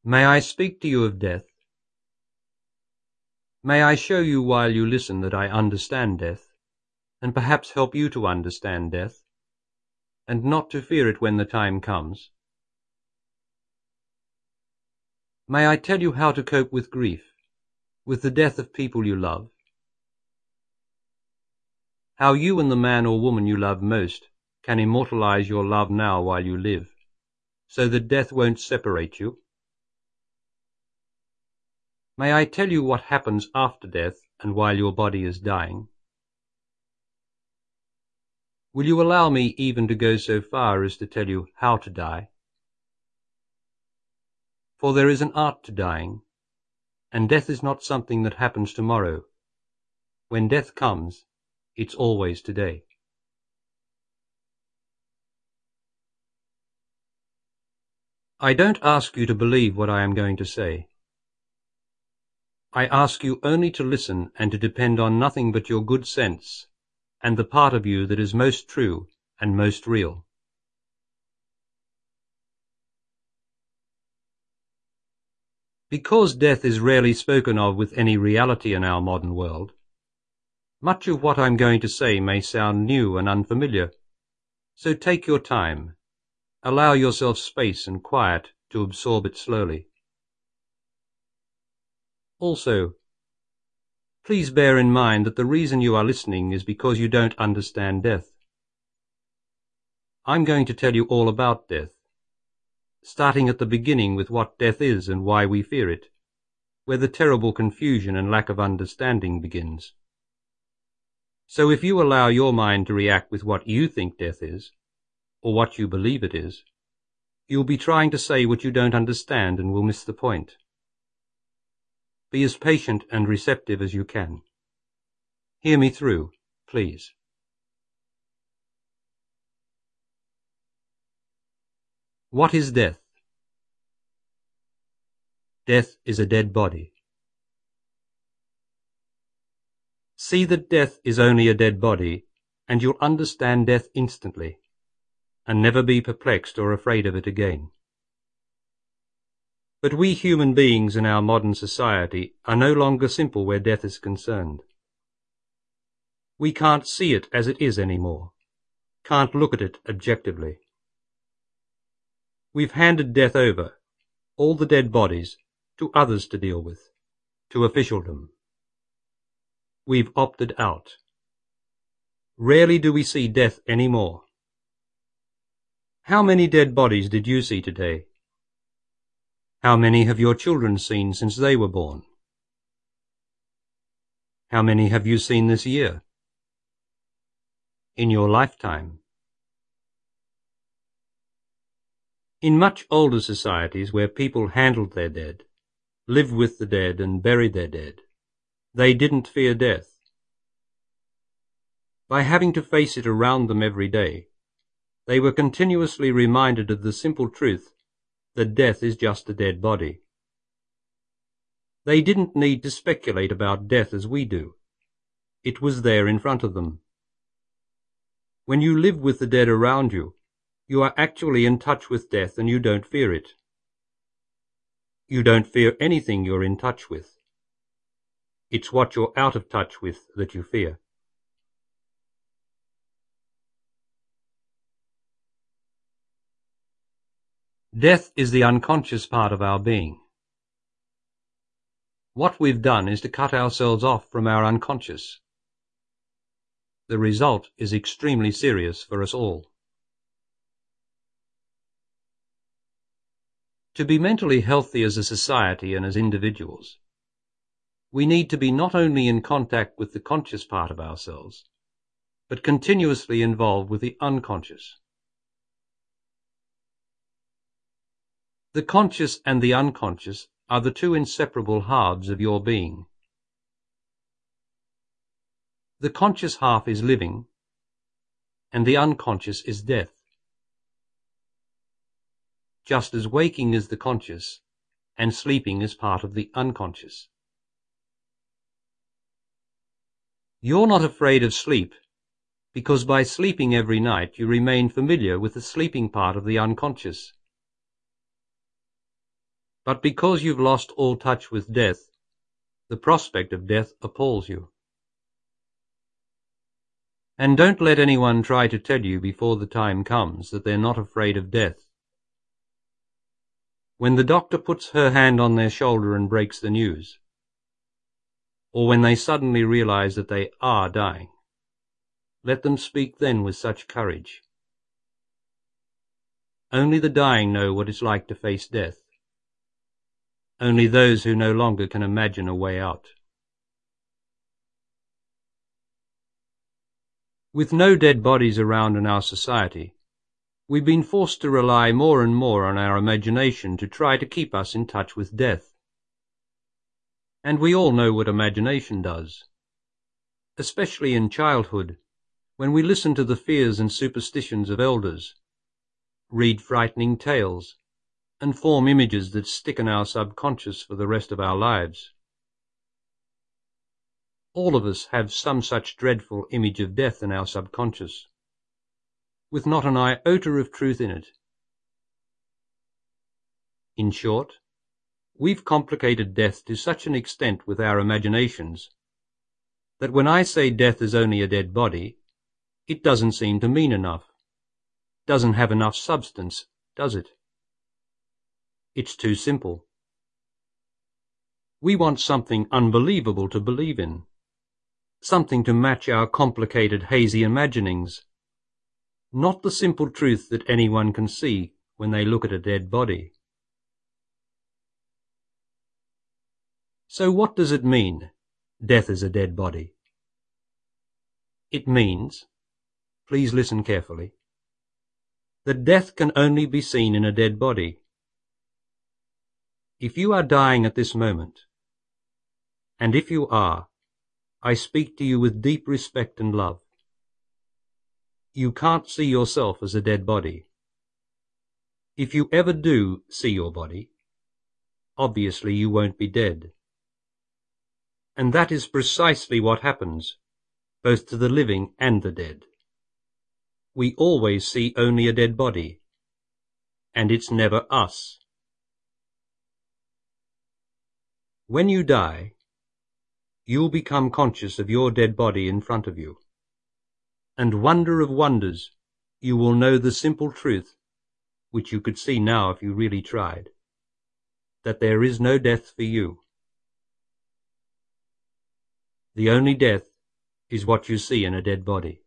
May I speak to you of death? May I show you while you listen that I understand death, and perhaps help you to understand death, and not to fear it when the time comes? May I tell you how to cope with grief, with the death of people you love? How you and the man or woman you love most can immortalize your love now while you live, so that death won't separate you? May I tell you what happens after death and while your body is dying? Will you allow me even to go so far as to tell you how to die? For there is an art to dying, and death is not something that happens tomorrow. When death comes, it's always today. I don't ask you to believe what I am going to say. I ask you only to listen and to depend on nothing but your good sense and the part of you that is most true and most real. Because death is rarely spoken of with any reality in our modern world, much of what I'm going to say may sound new and unfamiliar, so take your time, allow yourself space and quiet to absorb it slowly. Also, please bear in mind that the reason you are listening is because you don't understand death. I'm going to tell you all about death, starting at the beginning with what death is and why we fear it, where the terrible confusion and lack of understanding begins. So if you allow your mind to react with what you think death is, or what you believe it is, you'll be trying to say what you don't understand and will miss the point. Be as patient and receptive as you can. Hear me through, please. What is death? Death is a dead body. See that death is only a dead body, and you'll understand death instantly, and never be perplexed or afraid of it again. But we human beings in our modern society are no longer simple where death is concerned. We can't see it as it is anymore, can't look at it objectively. We've handed death over, all the dead bodies, to others to deal with, to officialdom. We've opted out. Rarely do we see death anymore. How many dead bodies did you see today? How many have your children seen since they were born? How many have you seen this year? In your lifetime? In much older societies where people handled their dead, lived with the dead and buried their dead, they didn't fear death. By having to face it around them every day, they were continuously reminded of the simple truth that death is just a dead body. They didn't need to speculate about death as we do. It was there in front of them. When you live with the dead around you, you are actually in touch with death and you don't fear it. You don't fear anything you're in touch with. It's what you're out of touch with that you fear. Death is the unconscious part of our being. What we've done is to cut ourselves off from our unconscious. The result is extremely serious for us all. To be mentally healthy as a society and as individuals, we need to be not only in contact with the conscious part of ourselves, but continuously involved with the unconscious. The conscious and the unconscious are the two inseparable halves of your being. The conscious half is living, and the unconscious is death. Just as waking is the conscious, and sleeping is part of the unconscious. You're not afraid of sleep, because by sleeping every night you remain familiar with the sleeping part of the unconscious. But because you've lost all touch with death, the prospect of death appalls you. And don't let anyone try to tell you before the time comes that they're not afraid of death. When the doctor puts her hand on their shoulder and breaks the news, or when they suddenly realize that they are dying, let them speak then with such courage. Only the dying know what it's like to face death. Only those who no longer can imagine a way out. With no dead bodies around in our society, we've been forced to rely more and more on our imagination to try to keep us in touch with death. And we all know what imagination does, especially in childhood, when we listen to the fears and superstitions of elders, read frightening tales, and form images that stick in our subconscious for the rest of our lives. All of us have some such dreadful image of death in our subconscious, with not an iota of truth in it. In short, we've complicated death to such an extent with our imaginations that when I say death is only a dead body, it doesn't seem to mean enough, doesn't have enough substance, does it? It's too simple. We want something unbelievable to believe in, something to match our complicated, hazy imaginings, not the simple truth that anyone can see when they look at a dead body. So what does it mean, death is a dead body? It means, please listen carefully, that death can only be seen in a dead body. If you are dying at this moment, and if you are, I speak to you with deep respect and love. You can't see yourself as a dead body. If you ever do see your body, obviously you won't be dead. And that is precisely what happens, both to the living and the dead. We always see only a dead body, and it's never us. When you die, you'll become conscious of your dead body in front of you. And wonder of wonders, you will know the simple truth, which you could see now if you really tried, that there is no death for you. The only death is what you see in a dead body.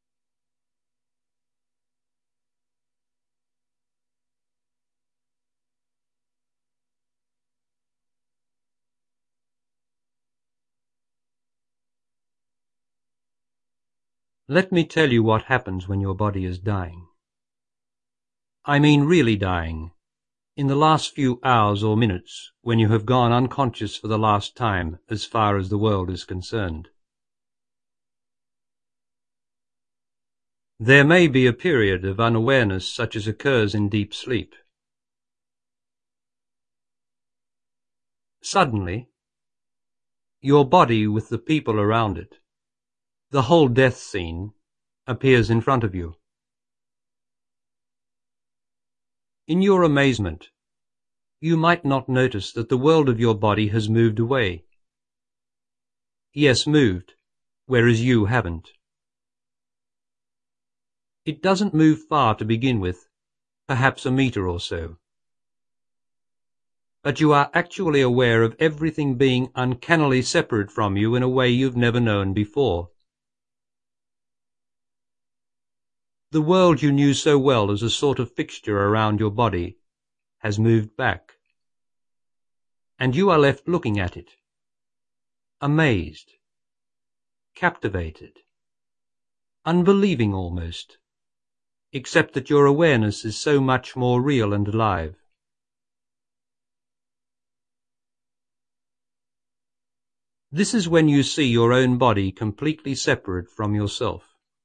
Let me tell you what happens when your body is dying. I mean really dying, in the last few hours or minutes when you have gone unconscious for the last time as far as the world is concerned. There may be a period of unawareness such as occurs in deep sleep. Suddenly, your body with the people around it, the whole death scene, appears in front of you. In your amazement, you might not notice that the world of your body has moved away. Yes, moved, whereas you haven't. It doesn't move far to begin with, perhaps a meter or so. But you are actually aware of everything being uncannily separate from you in a way you've never known before. The world you knew so well as a sort of fixture around your body has moved back, and you are left looking at it, amazed, captivated, unbelieving almost, except that your awareness is so much more real and alive. This is when you see your own body completely separate from yourself.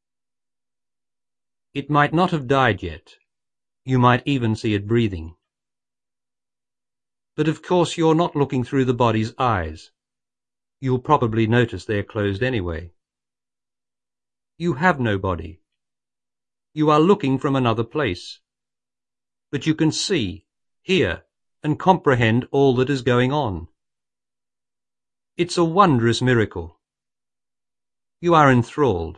It might not have died yet. You might even see it breathing. But of course you're not looking through the body's eyes. You'll probably notice they're closed anyway. You have no body. You are looking from another place. But you can see, hear, and comprehend all that is going on. It's a wondrous miracle. You are enthralled.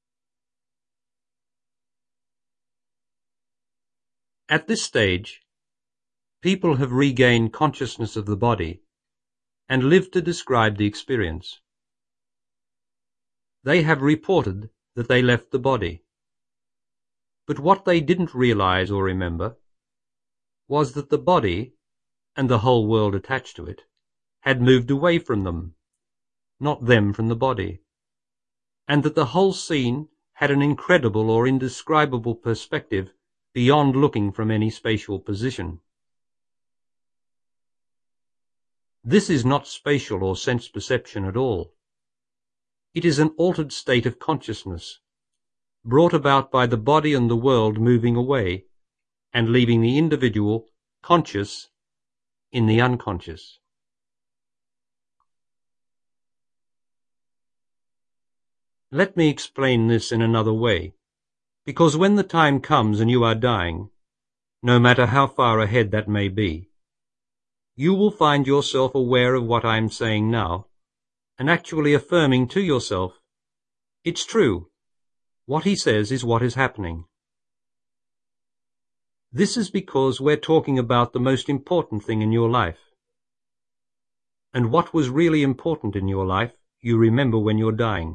At this stage, people have regained consciousness of the body and live to describe the experience. They have reported that they left the body. But what they didn't realize or remember was that the body, and the whole world attached to it, had moved away from them, not them from the body, and that the whole scene had an incredible or indescribable perspective beyond looking from any spatial position. This is not spatial or sense perception at all. It is an altered state of consciousness, brought about by the body and the world moving away, and leaving the individual conscious in the unconscious. Let me explain this in another way, because when the time comes and you are dying, no matter how far ahead that may be, you will find yourself aware of what I am saying now, and actually affirming to yourself, it's true, what he says is what is happening. This is because we're talking about the most important thing in your life. And what was really important in your life, you remember when you're dying.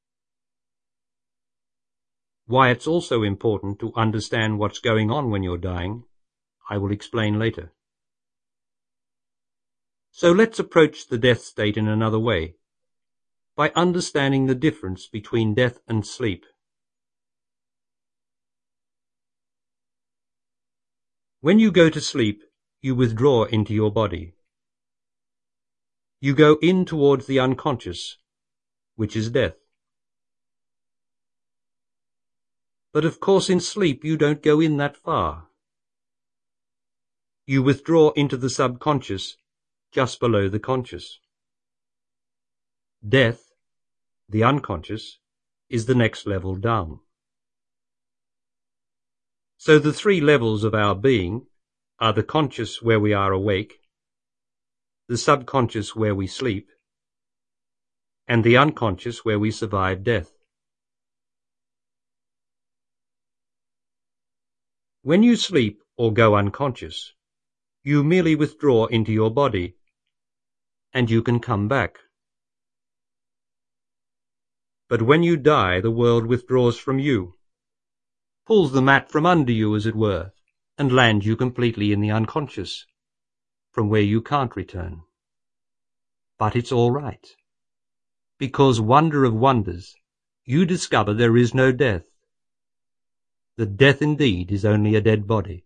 Why it's also important to understand what's going on when you're dying, I will explain later. So let's approach the death state in another way, by understanding the difference between death and sleep. When you go to sleep, you withdraw into your body. You go in towards the unconscious, which is death. But of course in sleep you don't go in that far. You withdraw into the subconscious, just below the conscious. Death, the unconscious, is the next level down. So the three levels of our being are the conscious where we are awake, the subconscious where we sleep, and the unconscious where we survive death. When you sleep or go unconscious, you merely withdraw into your body, and you can come back. But when you die, the world withdraws from you, pulls the mat from under you, as it were, and lands you completely in the unconscious, from where you can't return. But it's all right, because wonder of wonders, you discover there is no death. That death indeed is only a dead body.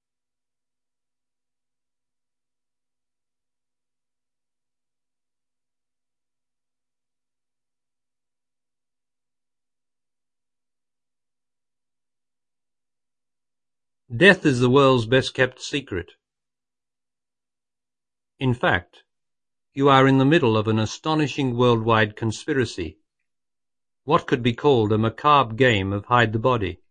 Death is the world's best kept secret. In fact, you are in the middle of an astonishing worldwide conspiracy, what could be called a macabre game of hide the body.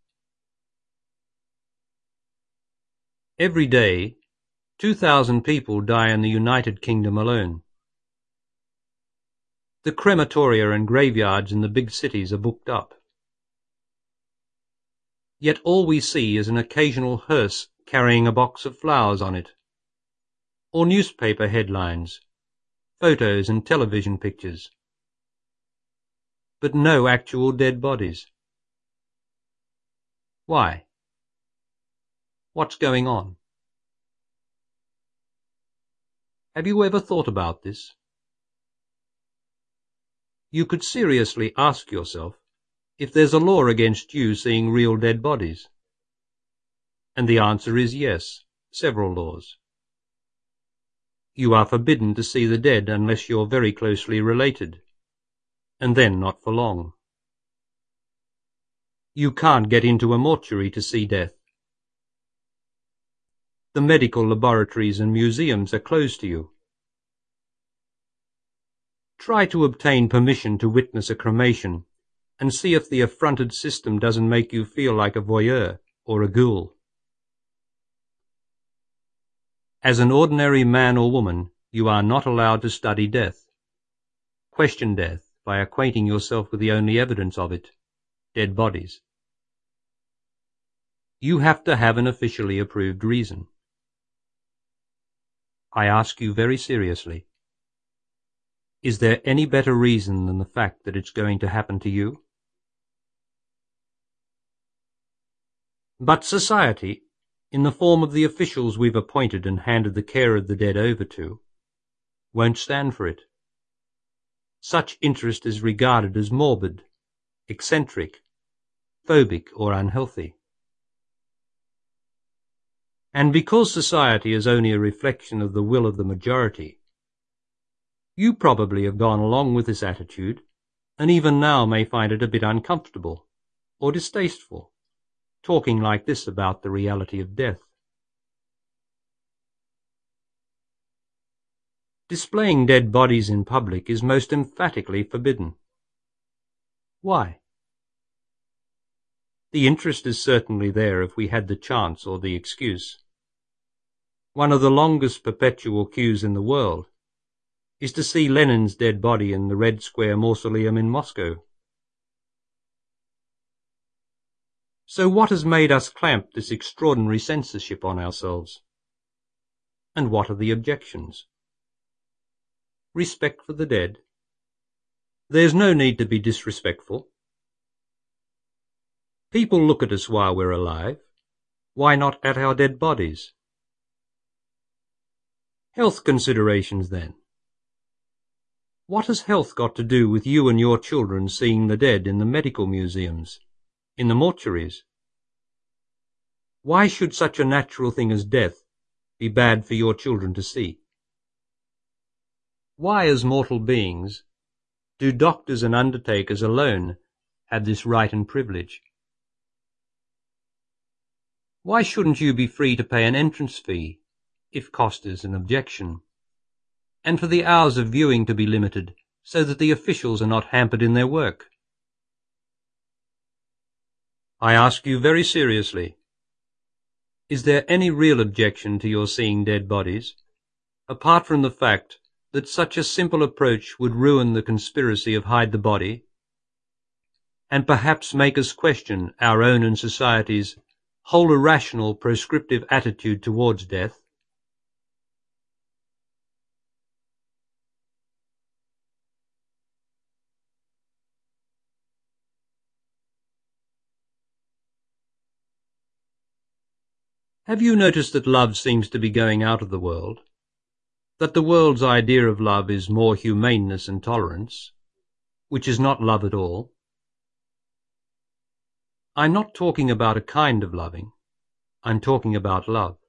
Every day, 2,000 people die in the United Kingdom alone. The crematoria and graveyards in the big cities are booked up. Yet all we see is an occasional hearse carrying a box of flowers on it, or newspaper headlines, photos and television pictures, but no actual dead bodies. Why? What's going on? Have you ever thought about this? You could seriously ask yourself if there's a law against you seeing real dead bodies. And the answer is yes, several laws. You are forbidden to see the dead unless you're very closely related, and then not for long. You can't get into a mortuary to see death. The medical laboratories and museums are closed to you. Try to obtain permission to witness a cremation and see if the affronted system doesn't make you feel like a voyeur or a ghoul. As an ordinary man or woman, you are not allowed to study death. Question death by acquainting yourself with the only evidence of it, dead bodies. You have to have an officially approved reason. I ask you very seriously, is there any better reason than the fact that it's going to happen to you? But society, in the form of the officials we've appointed and handed the care of the dead over to, won't stand for it. Such interest is regarded as morbid, eccentric, phobic, or unhealthy. And because society is only a reflection of the will of the majority, you probably have gone along with this attitude, and even now may find it a bit uncomfortable or distasteful, talking like this about the reality of death. Displaying dead bodies in public is most emphatically forbidden. Why? The interest is certainly there if we had the chance or the excuse. One of the longest perpetual queues in the world is to see Lenin's dead body in the Red Square Mausoleum in Moscow. So what has made us clamp this extraordinary censorship on ourselves? And what are the objections? Respect for the dead. There's no need to be disrespectful. People look at us while we're alive. Why not at our dead bodies? Health considerations, then. What has health got to do with you and your children seeing the dead in the medical museums, in the mortuaries? Why should such a natural thing as death be bad for your children to see? Why, as mortal beings, do doctors and undertakers alone have this right and privilege? Why shouldn't you be free to pay an entrance fee, if cost is an objection, and for the hours of viewing to be limited so that the officials are not hampered in their work? I ask you very seriously, is there any real objection to your seeing dead bodies, apart from the fact that such a simple approach would ruin the conspiracy of Hide the Body, and perhaps make us question our own and society's whole irrational proscriptive attitude towards death? Have you noticed that love seems to be going out of the world? That the world's idea of love is more humaneness and tolerance, which is not love at all? I'm not talking about a kind of loving. I'm talking about love.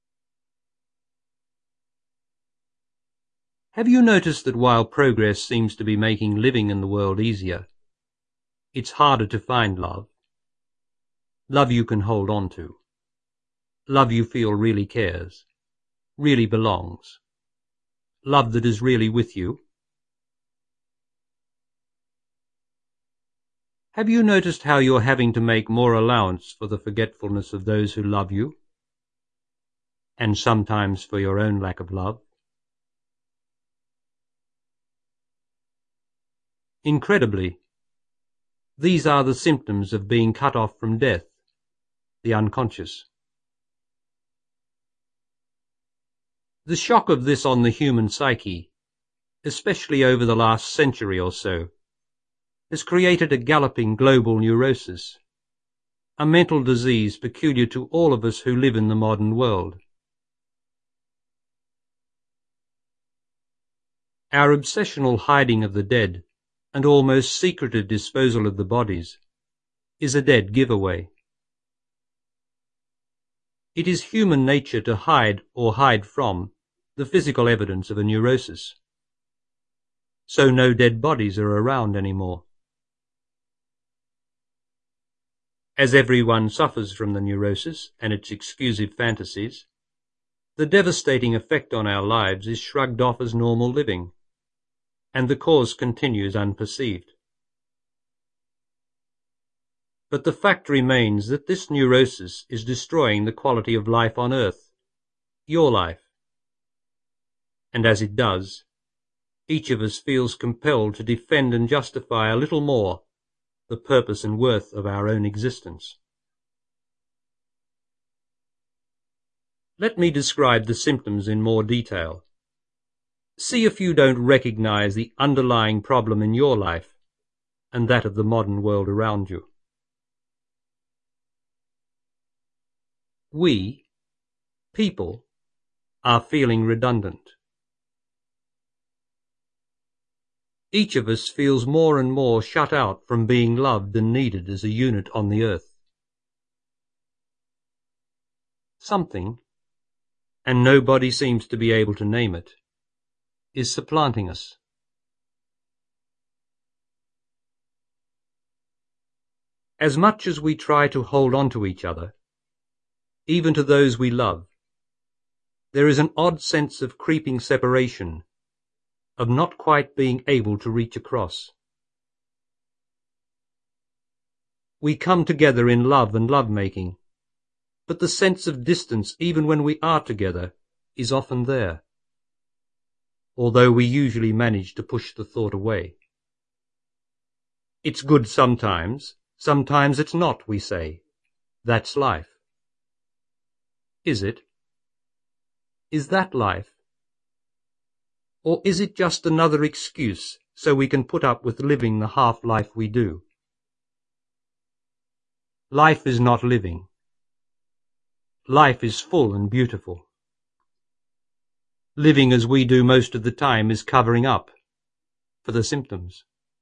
Have you noticed that while progress seems to be making living in the world easier, it's harder to find love? Love you can hold on to. Love you feel really cares, really belongs. Love that is really with you. Have you noticed how you're having to make more allowance for the forgetfulness of those who love you, and sometimes for your own lack of love? Incredibly, these are the symptoms of being cut off from death, the unconscious. The shock of this on the human psyche, especially over the last century or so, has created a galloping global neurosis, a mental disease peculiar to all of us who live in the modern world. Our obsessional hiding of the dead and almost secretive disposal of the bodies is a dead giveaway. It is human nature to hide or hide from the physical evidence of a neurosis. So no dead bodies are around anymore. As everyone suffers from the neurosis and its exclusive fantasies, the devastating effect on our lives is shrugged off as normal living, and the cause continues unperceived. But the fact remains that this neurosis is destroying the quality of life on earth, your life, and as it does, each of us feels compelled to defend and justify a little more the purpose and worth of our own existence. Let me describe the symptoms in more detail. See if you don't recognize the underlying problem in your life and that of the modern world around you. We, people, are feeling redundant. Each of us feels more and more shut out from being loved and needed as a unit on the earth. Something, and nobody seems to be able to name it, is supplanting us. As much as we try to hold on to each other, even to those we love, there is an odd sense of creeping separation, of not quite being able to reach across. We come together in love and love-making, but the sense of distance, even when we are together, is often there, although we usually manage to push the thought away. It's good sometimes it's not, we say. That's life. Is it? Is that life? Or is it just another excuse so we can put up with living the half-life we do? Life is not living. Life is full and beautiful. Living as we do most of the time is covering up for the symptoms.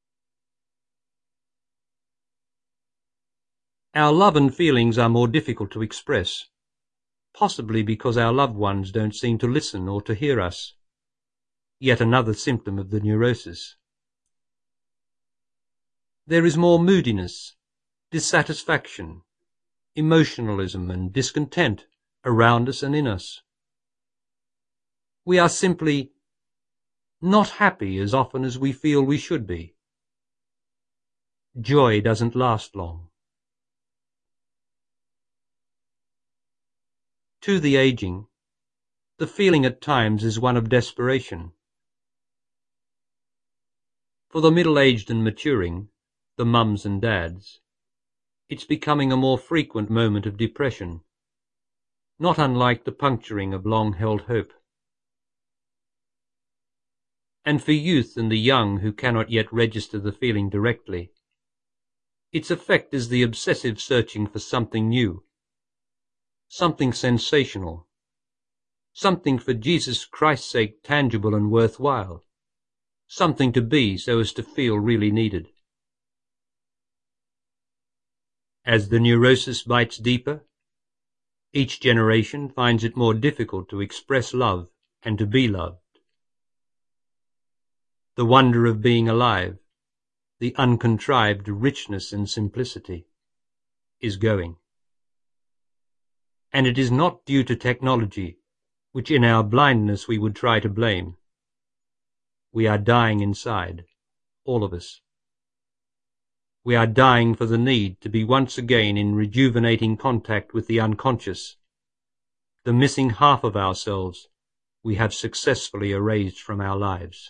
Our love and feelings are more difficult to express, possibly because our loved ones don't seem to listen or to hear us. Yet another symptom of the neurosis. There is more moodiness, dissatisfaction, emotionalism and discontent around us and in us. We are simply not happy as often as we feel we should be. Joy doesn't last long. To the aging, the feeling at times is one of desperation. For the middle-aged and maturing, the mums and dads, it's becoming a more frequent moment of depression, not unlike the puncturing of long-held hope. And for youth and the young who cannot yet register the feeling directly, its effect is the obsessive searching for something new, something sensational, something for Jesus Christ's sake tangible and worthwhile, something to be so as to feel really needed. As the neurosis bites deeper, each generation finds it more difficult to express love and to be loved. The wonder of being alive, the uncontrived richness and simplicity, is going. And it is not due to technology, which in our blindness we would try to blame. We are dying inside, all of us. We are dying for the need to be once again in rejuvenating contact with the unconscious, the missing half of ourselves we have successfully erased from our lives.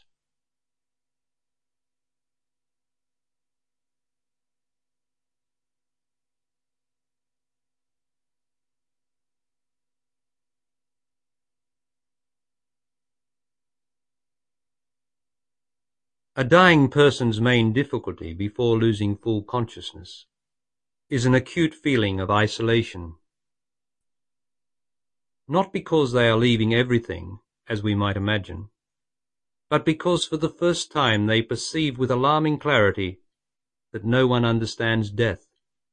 A dying person's main difficulty before losing full consciousness is an acute feeling of isolation. Not because they are leaving everything, as we might imagine, but because for the first time they perceive with alarming clarity that no one understands death.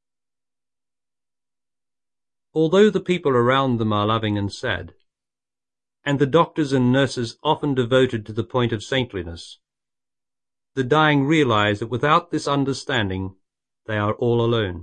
Although the people around them are loving and sad, and the doctors and nurses often devoted to the point of saintliness, the dying realize that without this understanding, they are all alone.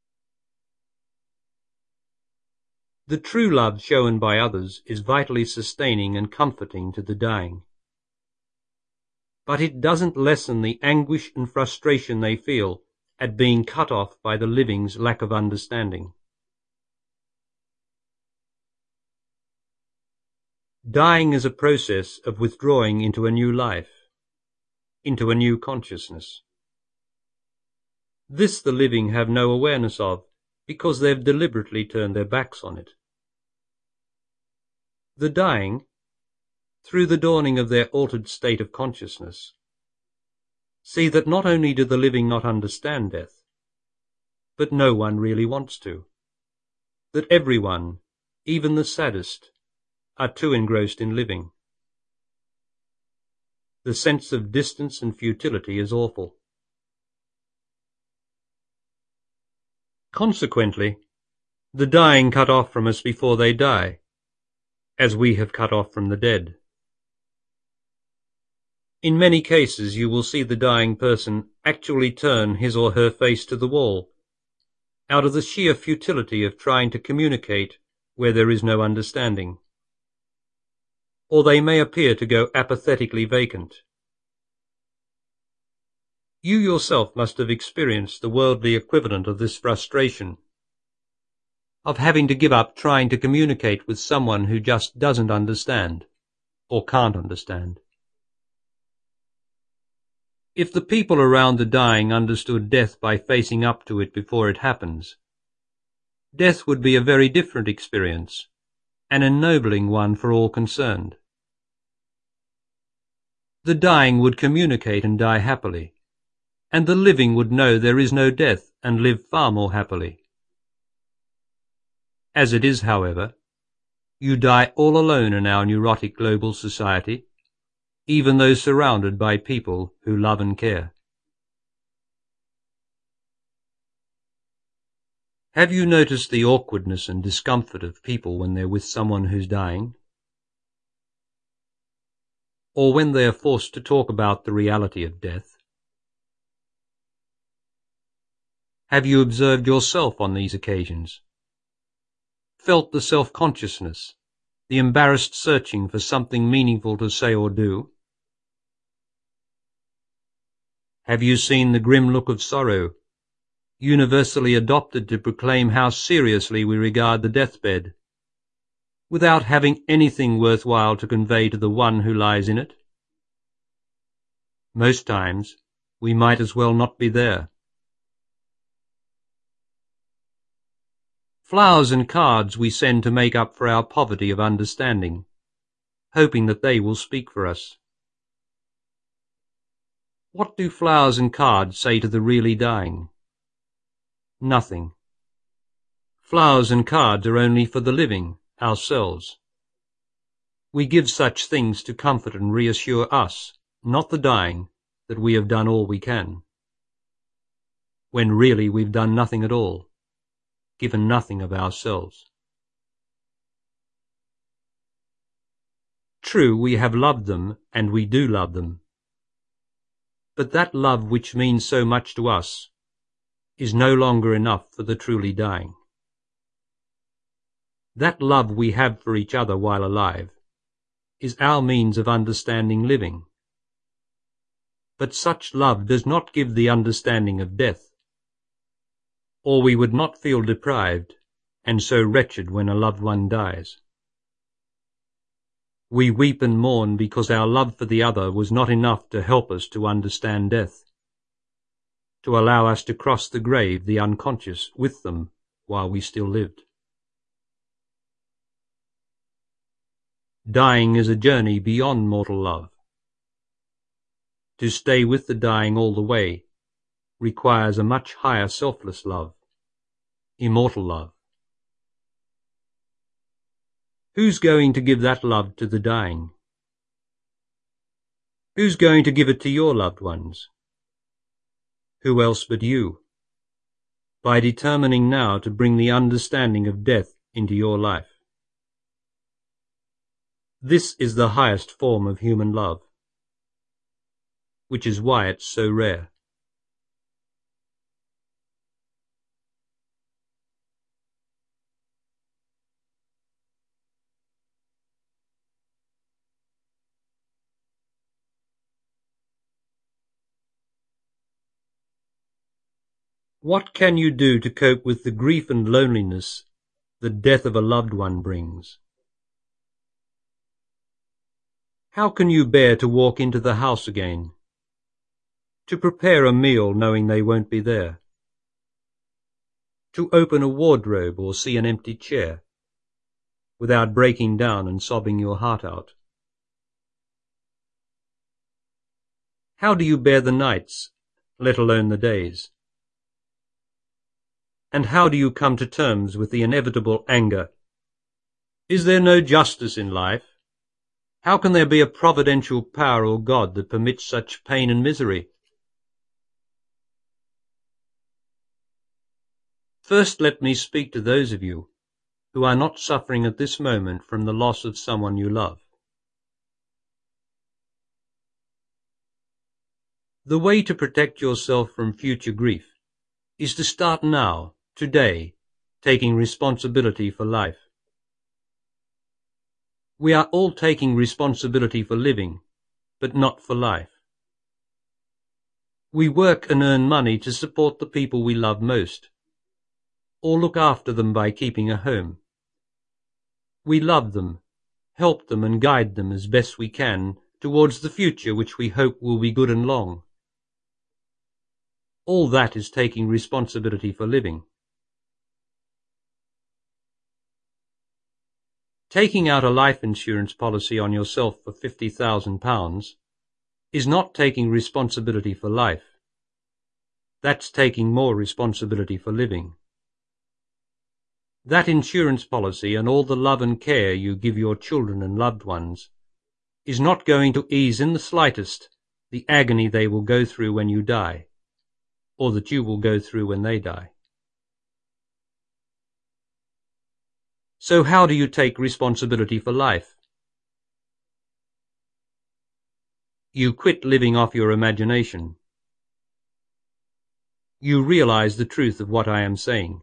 The true love shown by others is vitally sustaining and comforting to the dying. But it doesn't lessen the anguish and frustration they feel at being cut off by the living's lack of understanding. Dying is a process of withdrawing into a new life, into a new consciousness. This the living have no awareness of, because they've deliberately turned their backs on it. The dying, through the dawning of their altered state of consciousness, see that not only do the living not understand death, but no one really wants to. That everyone, even the saddest, are too engrossed in living. The sense of distance and futility is awful. Consequently, the dying cut off from us before they die, as we have cut off from the dead. In many cases you will see the dying person actually turn his or her face to the wall, out of the sheer futility of trying to communicate where there is no understanding. Or they may appear to go apathetically vacant. You yourself must have experienced the worldly equivalent of this frustration, of having to give up trying to communicate with someone who just doesn't understand, or can't understand. If the people around the dying understood death by facing up to it before it happens, death would be a very different experience, an ennobling one for all concerned. The dying would communicate and die happily, and the living would know there is no death and live far more happily. As it is, however, you die all alone in our neurotic global society, even though surrounded by people who love and care. Have you noticed the awkwardness and discomfort of people when they're with someone who's dying? Or when they are forced to talk about the reality of death? Have you observed yourself on these occasions? Felt the self-consciousness, the embarrassed searching for something meaningful to say or do? Have you seen the grim look of sorrow, universally adopted to proclaim how seriously we regard the deathbed, without having anything worthwhile to convey to the one who lies in it? Most times, we might as well not be there. Flowers and cards we send to make up for our poverty of understanding, hoping that they will speak for us. What do flowers and cards say to the really dying? Nothing. Flowers and cards are only for the living, ourselves. We give such things to comfort and reassure us, not the dying, that we have done all we can, when really we've done nothing at all, given nothing of ourselves. True, we have loved them, and we do love them. But that love which means so much to us is no longer enough for the truly dying. That love we have for each other while alive is our means of understanding living. But such love does not give the understanding of death, or we would not feel deprived and so wretched when a loved one dies. We weep and mourn because our love for the other was not enough to help us to understand death, to allow us to cross the grave, the unconscious, with them while we still lived. Dying is a journey beyond mortal love. To stay with the dying all the way requires a much higher selfless love, immortal love. Who's going to give that love to the dying? Who's going to give it to your loved ones? Who else but you, by determining now to bring the understanding of death into your life? This is the highest form of human love, which is why it's so rare. What can you do to cope with the grief and loneliness the death of a loved one brings? How can you bear to walk into the house again? To prepare a meal knowing they won't be there? To open a wardrobe or see an empty chair, without breaking down and sobbing your heart out? How do you bear the nights, let alone the days? And how do you come to terms with the inevitable anger? Is there no justice in life? How can there be a providential power or God that permits such pain and misery? First, let me speak to those of you who are not suffering at this moment from the loss of someone you love. The way to protect yourself from future grief is to start now, today, taking responsibility for life. We are all taking responsibility for living, but not for life. We work and earn money to support the people we love most, or look after them by keeping a home. We love them, help them and guide them as best we can towards the future which we hope will be good and long. All that is taking responsibility for living. Taking out a life insurance policy on yourself for £50,000 is not taking responsibility for life. That's taking more responsibility for living. That insurance policy and all the love and care you give your children and loved ones is not going to ease in the slightest the agony they will go through when you die, or that you will go through when they die. So how do you take responsibility for life? You quit living off your imagination. You realize the truth of what I am saying.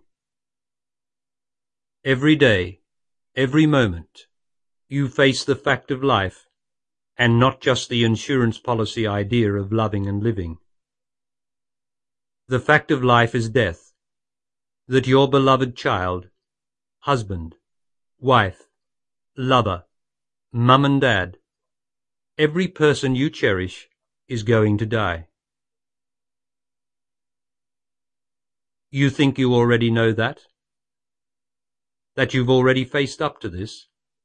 Every day, every moment, you face the fact of life, and not just the insurance policy idea of loving and living. The fact of life is death, that your beloved child, husband, wife, lover, mum and dad, every person you cherish is going to die. You think you already know that? That you've already faced up to this?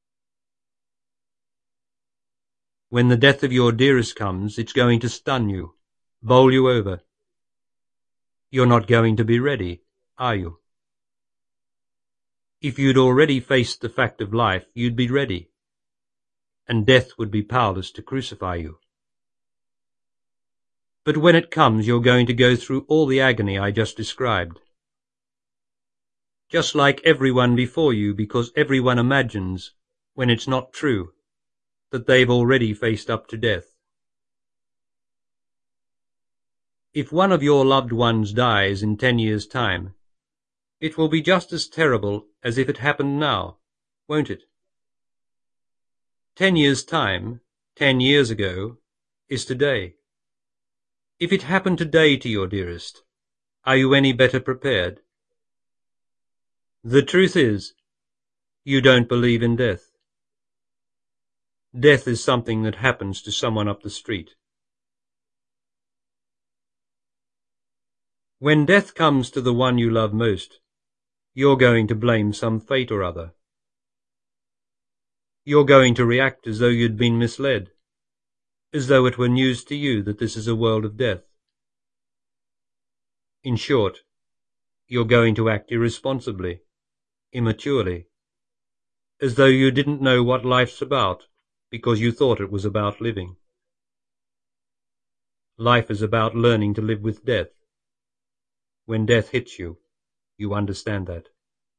When the death of your dearest comes, it's going to stun you, bowl you over. You're not going to be ready, are you? If you'd already faced the fact of life, you'd be ready, and death would be powerless to crucify you. But when it comes, you're going to go through all the agony I just described. Just like everyone before you, because everyone imagines, when it's not true, that they've already faced up to death. If one of your loved ones dies in 10 years' time, it will be just as terrible as if it happened now, won't it? 10 years' time, 10 years ago, is today. If it happened today to your dearest, are you any better prepared? The truth is, you don't believe in death. Death is something that happens to someone up the street. When death comes to the one you love most, you're going to blame some fate or other. You're going to react as though you'd been misled, as though it were news to you that this is a world of death. In short, you're going to act irresponsibly, immaturely, as though you didn't know what life's about because you thought it was about living. Life is about learning to live with death. When death hits you, you understand that.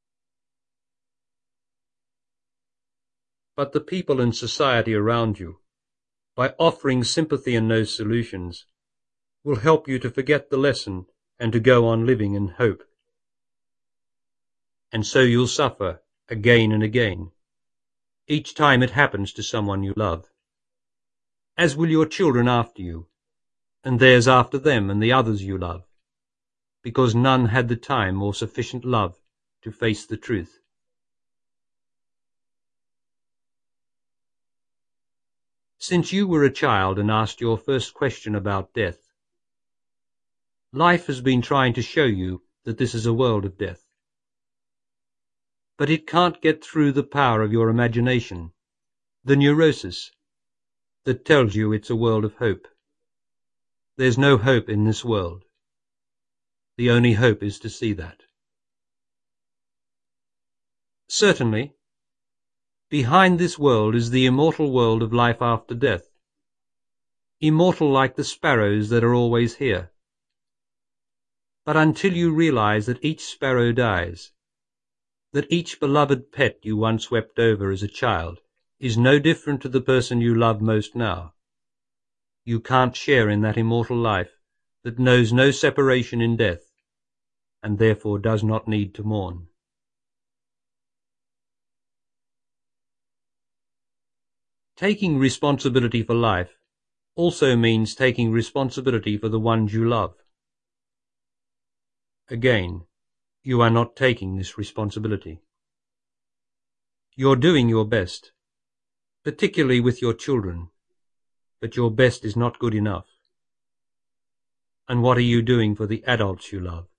But the people in society around you, by offering sympathy and no solutions, will help you to forget the lesson and to go on living in hope. And so you'll suffer again and again, each time it happens to someone you love. As will your children after you, and theirs after them and the others you love, because none had the time or sufficient love to face the truth. Since you were a child and asked your first question about death, life has been trying to show you that this is a world of death. But it can't get through the power of your imagination, the neurosis, that tells you it's a world of hope. There's no hope in this world. The only hope is to see that. Certainly, behind this world is the immortal world of life after death, immortal like the sparrows that are always here. But until you realize that each sparrow dies, that each beloved pet you once wept over as a child is no different to the person you love most now, you can't share in that immortal life that knows no separation in death, and therefore does not need to mourn. Taking responsibility for life also means taking responsibility for the ones you love. Again, you are not taking this responsibility. You're doing your best, particularly with your children, but your best is not good enough. And what are you doing for the adults you love?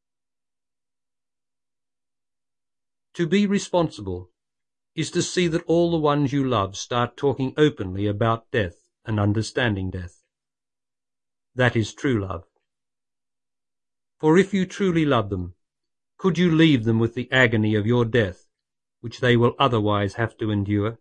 To be responsible is to see that all the ones you love start talking openly about death and understanding death. That is true love. For if you truly love them, could you leave them with the agony of your death, which they will otherwise have to endure?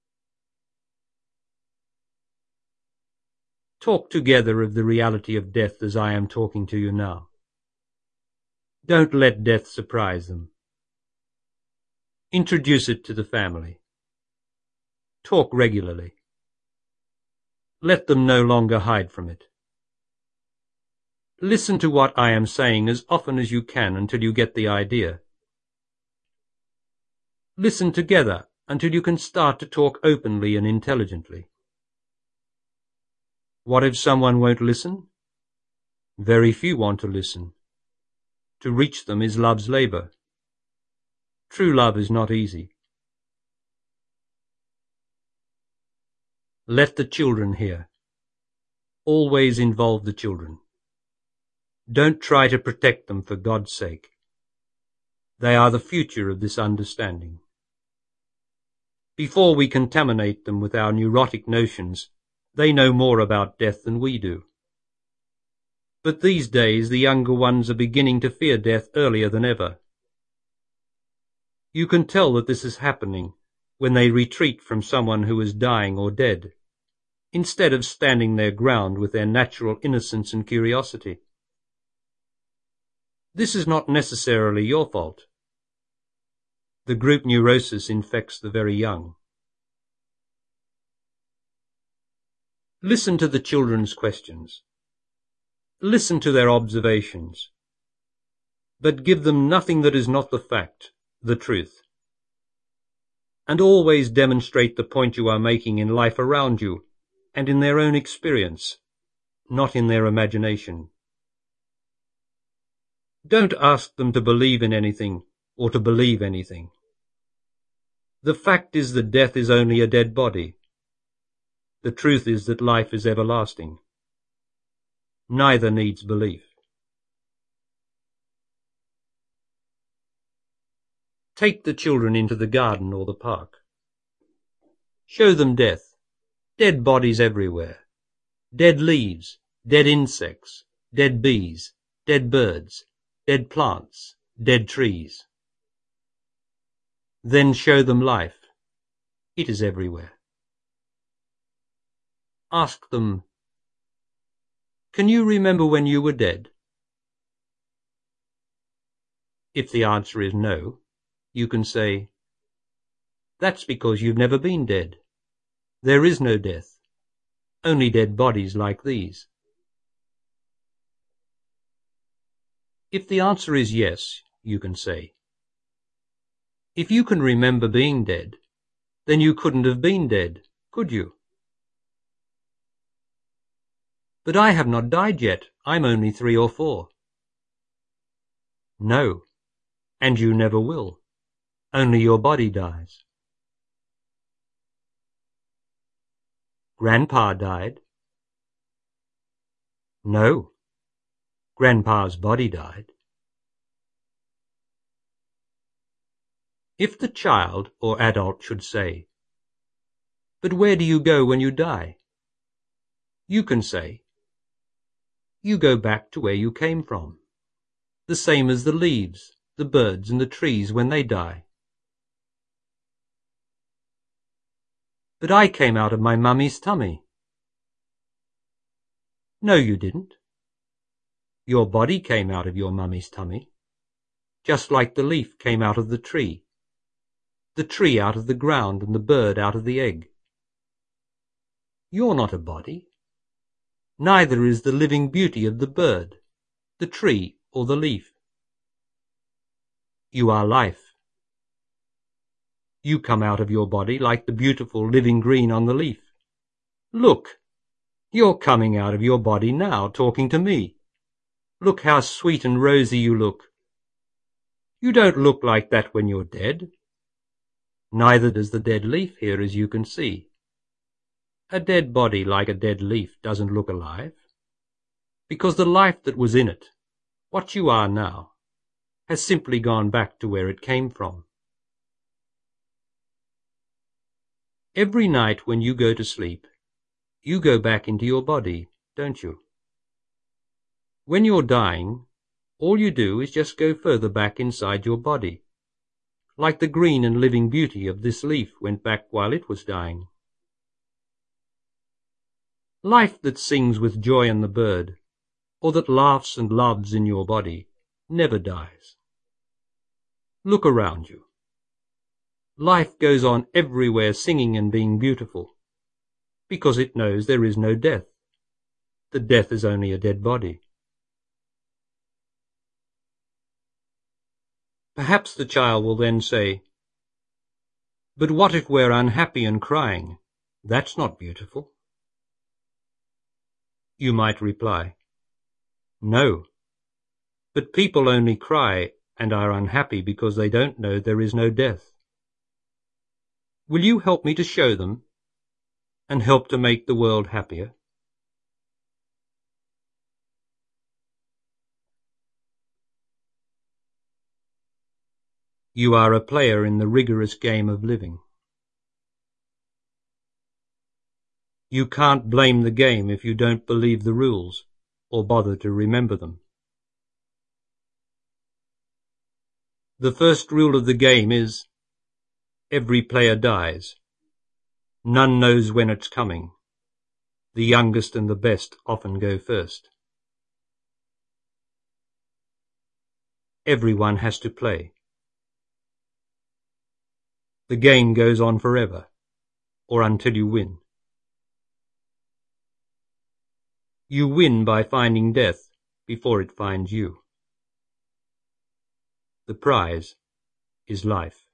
Talk together of the reality of death as I am talking to you now. Don't let death surprise them. Introduce it to the family. Talk regularly. Let them no longer hide from it. Listen to what I am saying as often as you can until you get the idea. Listen together until you can start to talk openly and intelligently. What if someone won't listen? Very few want to listen. To reach them is love's labor. True love is not easy. Let the children hear. Always involve the children. Don't try to protect them for God's sake. They are the future of this understanding. Before we contaminate them with our neurotic notions, they know more about death than we do. But these days the younger ones are beginning to fear death earlier than ever. You can tell that this is happening when they retreat from someone who is dying or dead, instead of standing their ground with their natural innocence and curiosity. This is not necessarily your fault. The group neurosis infects the very young. Listen to the children's questions. Listen to their observations. But give them nothing that is not the fact, the truth. And always demonstrate the point you are making in life around you and in their own experience, not in their imagination. Don't ask them to believe in anything or to believe anything. The fact is that death is only a dead body. The truth is that life is everlasting. Neither needs belief. Take the children into the garden or the park. Show them death, dead bodies everywhere, dead leaves, dead insects, dead bees, dead birds, dead plants, dead trees. Then show them life. It is everywhere. Ask them, can you remember when you were dead? If the answer is no, you can say, that's because you've never been dead. There is no death, only dead bodies like these. If the answer is yes, you can say, if you can remember being dead, then you couldn't have been dead, could you? But I have not died yet. I'm only 3 or 4. No, and you never will. Only your body dies. Grandpa died. No, Grandpa's body died. If the child or adult should say, "But where do you go when you die?" you can say, "You go back to where you came from, the same as the leaves, the birds and the trees when they die." "But I came out of my mummy's tummy." No, you didn't. Your body came out of your mummy's tummy, just like the leaf came out of the tree out of the ground, and the bird out of the egg. You're not a body. Neither is the living beauty of the bird, the tree, or the leaf. You are life. You come out of your body like the beautiful living green on the leaf. Look, you're coming out of your body now, talking to me. Look how sweet and rosy you look. You don't look like that when you're dead. Neither does the dead leaf here, as you can see. A dead body like a dead leaf doesn't look alive, because the life that was in it, what you are now, has simply gone back to where it came from. Every night when you go to sleep, you go back into your body, don't you? When you're dying, all you do is just go further back inside your body, like the green and living beauty of this leaf went back while it was dying. Life that sings with joy in the bird, or that laughs and loves in your body, never dies. Look around you. Life goes on everywhere singing and being beautiful, because it knows there is no death. The death is only a dead body. Perhaps the child will then say, "But what if we're unhappy and crying? That's not beautiful." You might reply, "No, but people only cry and are unhappy because they don't know there is no death. Will you help me to show them, and help to make the world happier?" You are a player in the rigorous game of living. You can't blame the game if you don't believe the rules, or bother to remember them. The first rule of the game is, every player dies. None knows when it's coming. The youngest and the best often go first. Everyone has to play. The game goes on forever, or until you win. You win by finding death before it finds you. The prize is life.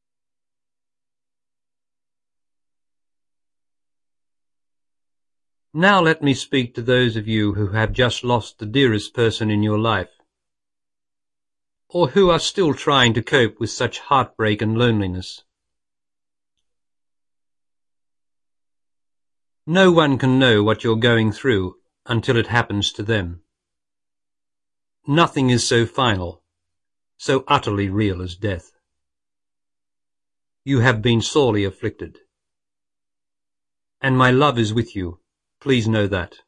Now let me speak to those of you who have just lost the dearest person in your life, or who are still trying to cope with such heartbreak and loneliness. No one can know what you're going through until it happens to them. Nothing is so final, so utterly real as death. You have been sorely afflicted, and my love is with you, please know that.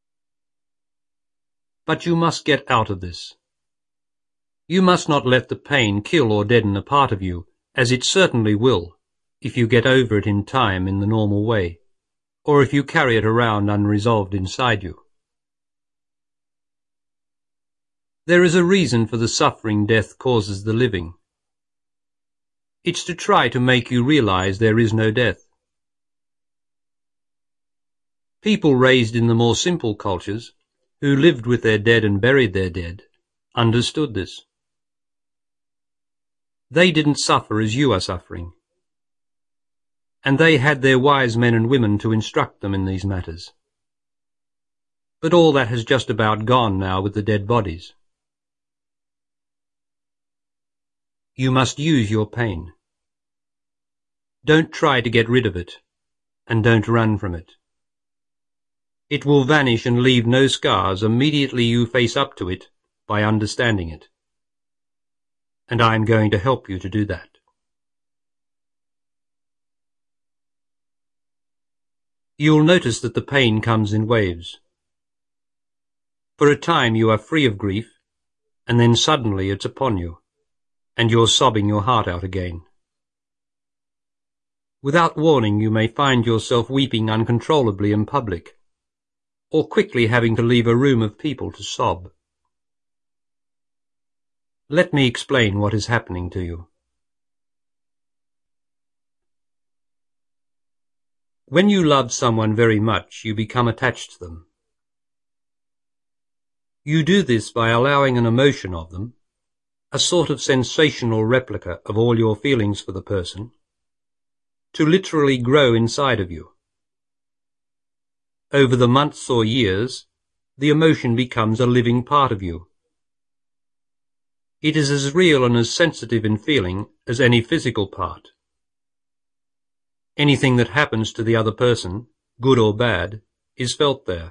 But you must get out of this. You must not let the pain kill or deaden a part of you, as it certainly will, if you get over it in time in the normal way, or if you carry it around unresolved inside you. There is a reason for the suffering death causes the living. It's to try to make you realize there is no death. People raised in the more simple cultures, who lived with their dead and buried their dead, understood this. They didn't suffer as you are suffering, and they had their wise men and women to instruct them in these matters. But all that has just about gone now with the dead bodies. You must use your pain. Don't try to get rid of it, and don't run from it. It will vanish and leave no scars immediately you face up to it by understanding it. And I am going to help you to do that. You'll notice that the pain comes in waves. For a time you are free of grief, and then suddenly it's upon you, and you're sobbing your heart out again. Without warning, you may find yourself weeping uncontrollably in public, or quickly having to leave a room of people to sob. Let me explain what is happening to you. When you love someone very much, you become attached to them. You do this by allowing an emotion of them, a sort of sensational replica of all your feelings for the person, to literally grow inside of you. Over the months or years, the emotion becomes a living part of you. It is as real and as sensitive in feeling as any physical part. Anything that happens to the other person, good or bad, is felt there.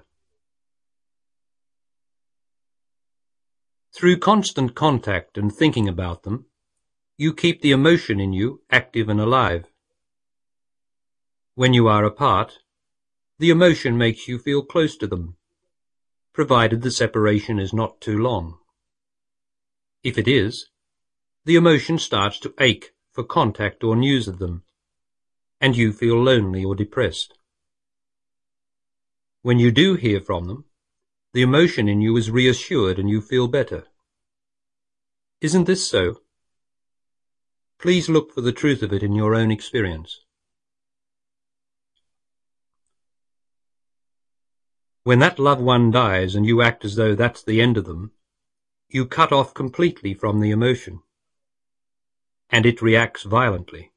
Through constant contact and thinking about them, you keep the emotion in you active and alive. When you are apart, the emotion makes you feel close to them, provided the separation is not too long. If it is, the emotion starts to ache for contact or news of them, and you feel lonely or depressed. When you do hear from them, the emotion in you is reassured and you feel better. Isn't this so? Please look for the truth of it in your own experience. When that loved one dies and you act as though that's the end of them, you cut off completely from the emotion, and it reacts violently.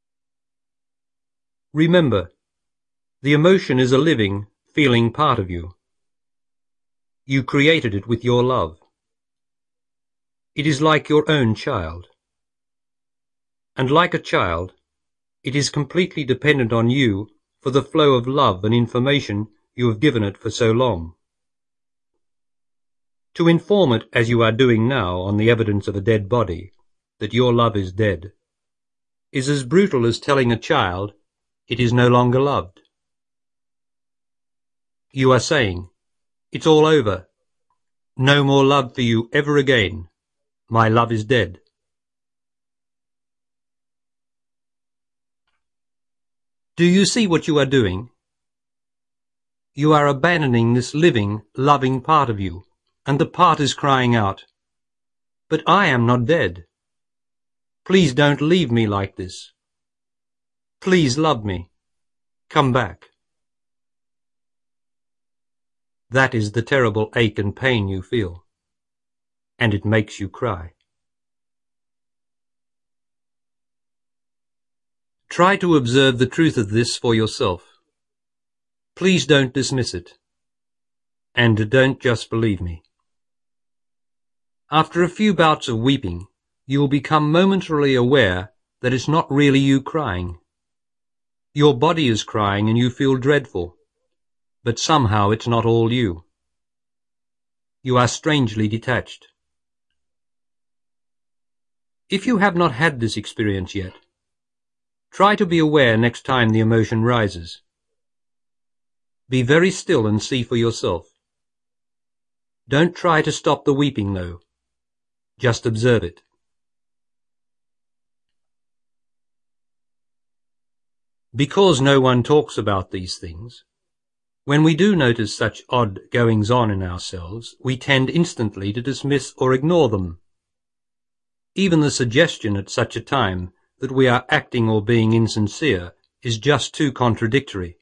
Remember, the emotion is a living, feeling part of you. You created it with your love. It is like your own child. And like a child, it is completely dependent on you for the flow of love and information you have given it for so long. To inform it, as you are doing now on the evidence of a dead body, that your love is dead, is as brutal as telling a child it is no longer loved. You are saying, it's all over. No more love for you ever again. My love is dead. Do you see what you are doing? You are abandoning this living, loving part of you, and the part is crying out, "But I am not dead. Please don't leave me like this. Please love me. Come back." That is the terrible ache and pain you feel, and it makes you cry. Try to observe the truth of this for yourself. Please don't dismiss it, and don't just believe me. After a few bouts of weeping, you will become momentarily aware that it's not really you crying. Your body is crying and you feel dreadful, but somehow it's not all you. You are strangely detached. If you have not had this experience yet, try to be aware next time the emotion rises. Be very still and see for yourself. Don't try to stop the weeping, though. Just observe it. Because no one talks about these things, when we do notice such odd goings-on in ourselves, we tend instantly to dismiss or ignore them. Even the suggestion at such a time that we are acting or being insincere is just too contradictory.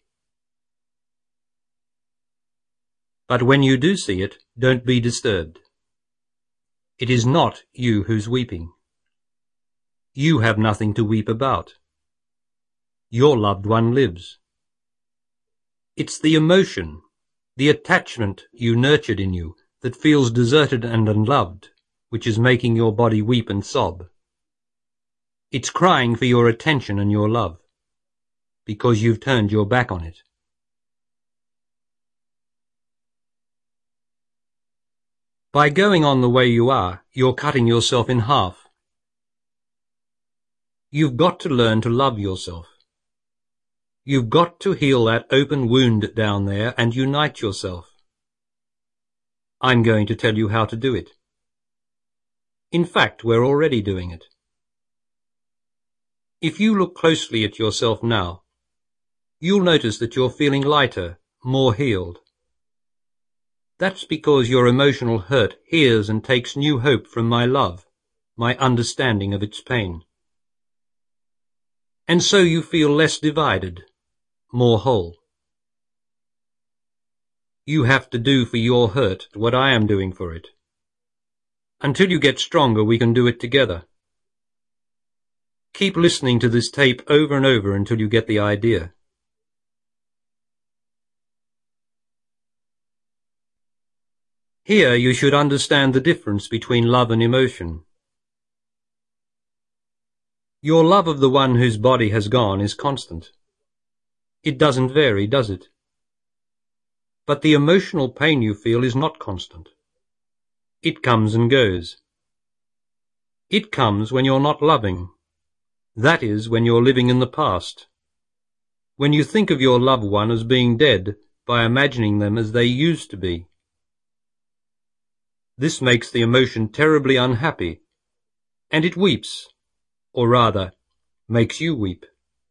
But when you do see it, don't be disturbed. It is not you who's weeping. You have nothing to weep about. Your loved one lives. It's the emotion, the attachment you nurtured in you that feels deserted and unloved, which is making your body weep and sob. It's crying for your attention and your love, because you've turned your back on it. By going on the way you are, you're cutting yourself in half. You've got to learn to love yourself. You've got to heal that open wound down there and unite yourself. I'm going to tell you how to do it. In fact, we're already doing it. If you look closely at yourself now, you'll notice that you're feeling lighter, more healed. That's because your emotional hurt hears and takes new hope from my love, my understanding of its pain. And so you feel less divided, more whole. You have to do for your hurt what I am doing for it. Until you get stronger, we can do it together. Keep listening to this tape over and over until you get the idea. Here you should understand the difference between love and emotion. Your love of the one whose body has gone is constant. It doesn't vary, does it? But the emotional pain you feel is not constant. It comes and goes. It comes when you're not loving. That is, when you're living in the past. When you think of your loved one as being dead by imagining them as they used to be. This makes the emotion terribly unhappy, and it weeps, or rather, makes you weep.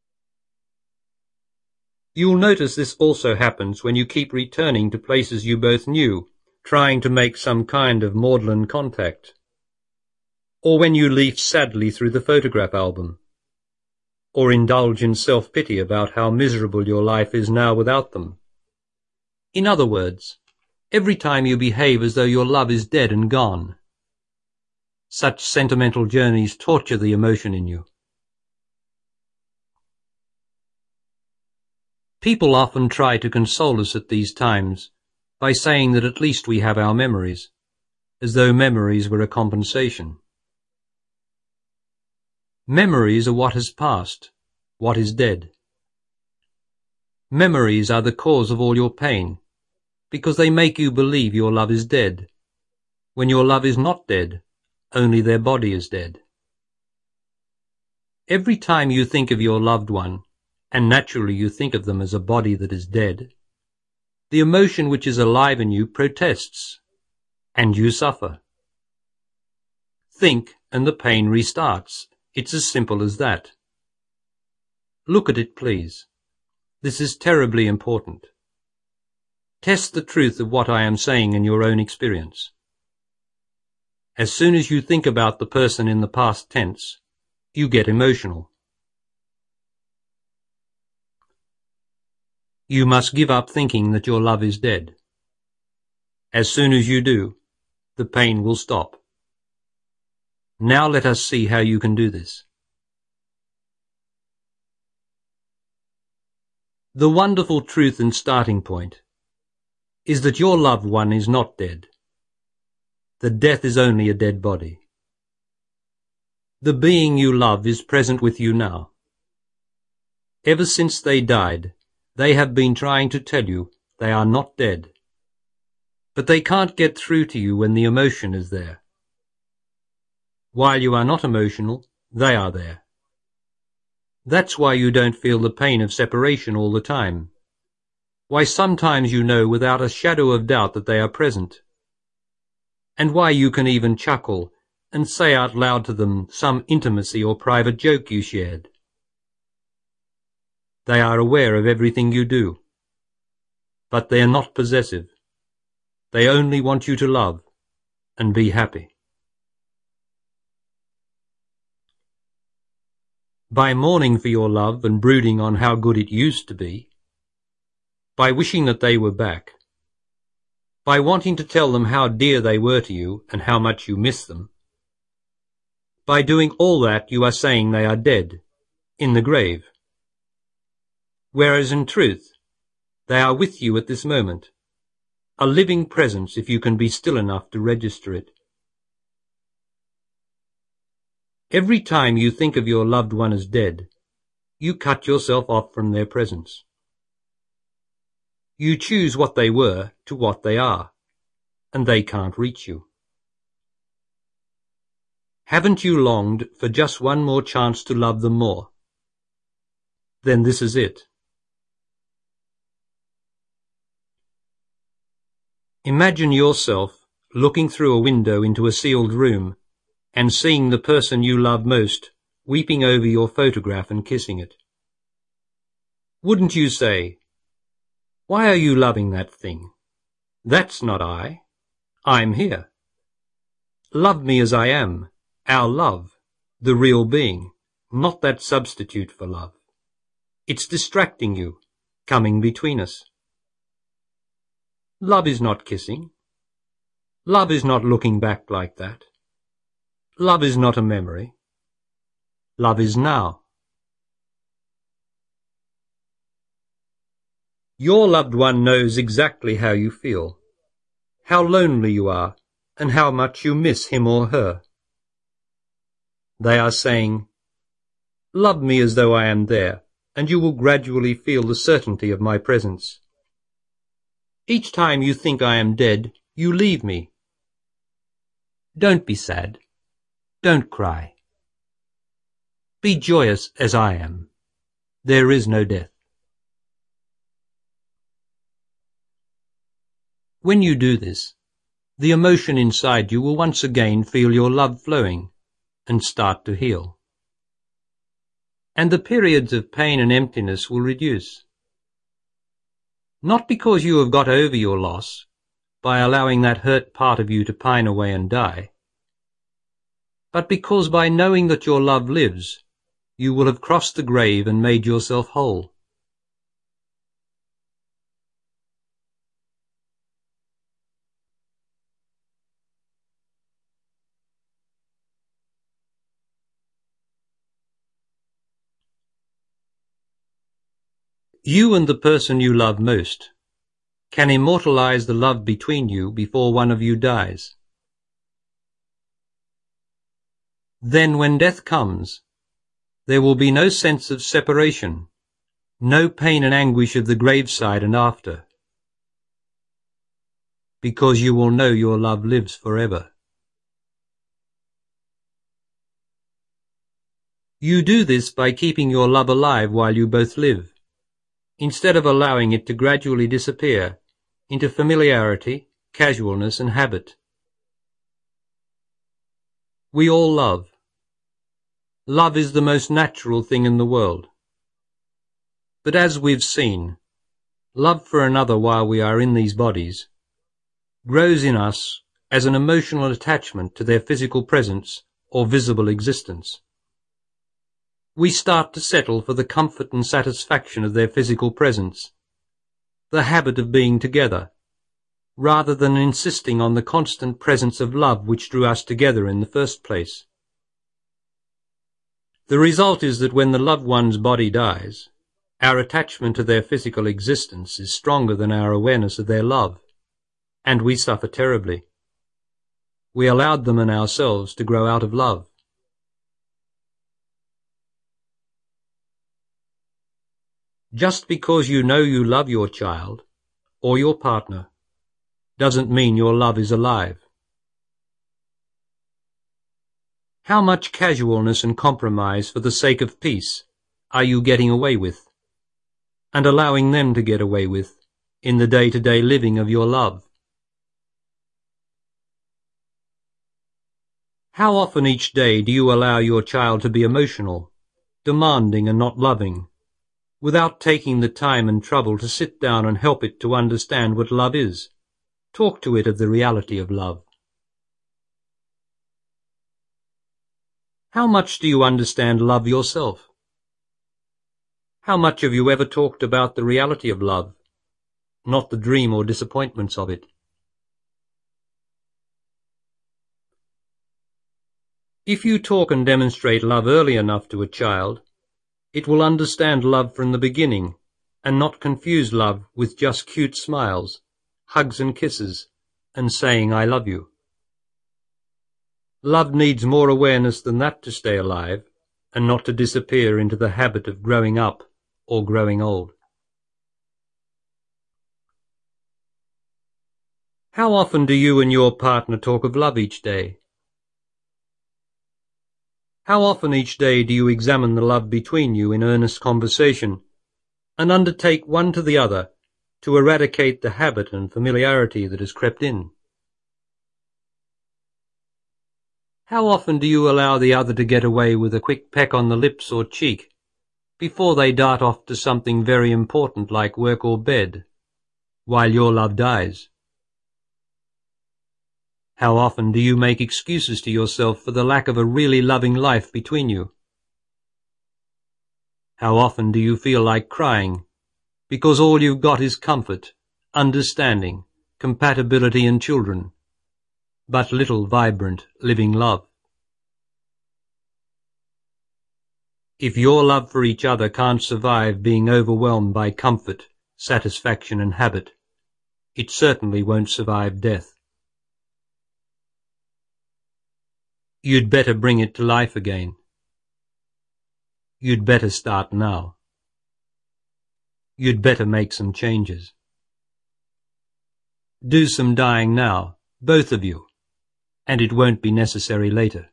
You'll notice this also happens when you keep returning to places you both knew, trying to make some kind of maudlin contact. Or when you leaf sadly through the photograph album. Or indulge in self-pity about how miserable your life is now without them. In other words, every time you behave as though your love is dead and gone. Such sentimental journeys torture the emotion in you. People often try to console us at these times by saying that at least we have our memories, as though memories were a compensation. Memories are what has passed, what is dead. Memories are the cause of all your pain, because they make you believe your love is dead, when your love is not dead, only their body is dead. Every time you think of your loved one, and naturally you think of them as a body that is dead, the emotion which is alive in you protests, and you suffer. Think, and the pain restarts. It's as simple as that. Look at it, please. This is terribly important. Test the truth of what I am saying in your own experience. As soon as you think about the person in the past tense, you get emotional. You must give up thinking that your love is dead. As soon as you do, the pain will stop. Now let us see how you can do this. The wonderful truth and starting point is that your loved one is not dead. That death is only a dead body. The being you love is present with you now. Ever since they died, they have been trying to tell you they are not dead. But they can't get through to you when the emotion is there. While you are not emotional, they are there. That's why you don't feel the pain of separation all the time. Why sometimes you know without a shadow of doubt that they are present. And why you can even chuckle and say out loud to them some intimacy or private joke you shared. They are aware of everything you do. But they are not possessive. They only want you to love and be happy. By mourning for your love and brooding on how good it used to be, by wishing that they were back, by wanting to tell them how dear they were to you and how much you miss them, by doing all that you are saying they are dead, in the grave. Whereas in truth, they are with you at this moment, a living presence if you can be still enough to register it. Every time you think of your loved one as dead, you cut yourself off from their presence. You choose what they were to what they are, and they can't reach you. Haven't you longed for just one more chance to love them more? Then this is it. Imagine yourself looking through a window into a sealed room and seeing the person you love most weeping over your photograph and kissing it. Wouldn't you say, "Why are you loving that thing? That's not I. I'm here. Love me as I am, our love, the real being, not that substitute for love. It's distracting you, coming between us." Love is not kissing. Love is not looking back like that. Love is not a memory. Love is now. Your loved one knows exactly how you feel, how lonely you are, and how much you miss him or her. They are saying, "Love me as though I am there, and you will gradually feel the certainty of my presence. Each time you think I am dead, you leave me. Don't be sad. Don't cry. Be joyous as I am. There is no death." When you do this, the emotion inside you will once again feel your love flowing and start to heal. And the periods of pain and emptiness will reduce. Not because you have got over your loss by allowing that hurt part of you to pine away and die, but because by knowing that your love lives, you will have crossed the grave and made yourself whole. You and the person you love most can immortalize the love between you before one of you dies. Then when death comes, there will be no sense of separation, no pain and anguish of the graveside and after, because you will know your love lives forever. You do this by keeping your love alive while you both live, instead of allowing it to gradually disappear into familiarity, casualness, and habit. We all love. Love is the most natural thing in the world. But as we've seen, love for another while we are in these bodies grows in us as an emotional attachment to their physical presence or visible existence. We start to settle for the comfort and satisfaction of their physical presence, the habit of being together, rather than insisting on the constant presence of love which drew us together in the first place. The result is that when the loved one's body dies, our attachment to their physical existence is stronger than our awareness of their love, and we suffer terribly. We allowed them and ourselves to grow out of love. Just because you know you love your child or your partner doesn't mean your love is alive. How much casualness and compromise for the sake of peace are you getting away with, and allowing them to get away with, in the day-to-day living of your love? How often each day do you allow your child to be emotional, demanding and not loving, without taking the time and trouble to sit down and help it to understand what love is, talk to it of the reality of love? How much do you understand love yourself? How much have you ever talked about the reality of love, not the dream or disappointments of it? If you talk and demonstrate love early enough to a child, it will understand love from the beginning and not confuse love with just cute smiles, hugs and kisses, and saying "I love you." Love needs more awareness than that to stay alive and not to disappear into the habit of growing up or growing old. How often do you and your partner talk of love each day? How often each day do you examine the love between you in earnest conversation, and undertake one to the other to eradicate the habit and familiarity that has crept in? How often do you allow the other to get away with a quick peck on the lips or cheek before they dart off to something very important like work or bed, while your love dies? How often do you make excuses to yourself for the lack of a really loving life between you? How often do you feel like crying because all you've got is comfort, understanding, compatibility and children, but little vibrant, living love? If your love for each other can't survive being overwhelmed by comfort, satisfaction and habit, it certainly won't survive death. You'd better bring it to life again. You'd better start now. You'd better make some changes. Do some dying now, both of you, and it won't be necessary later.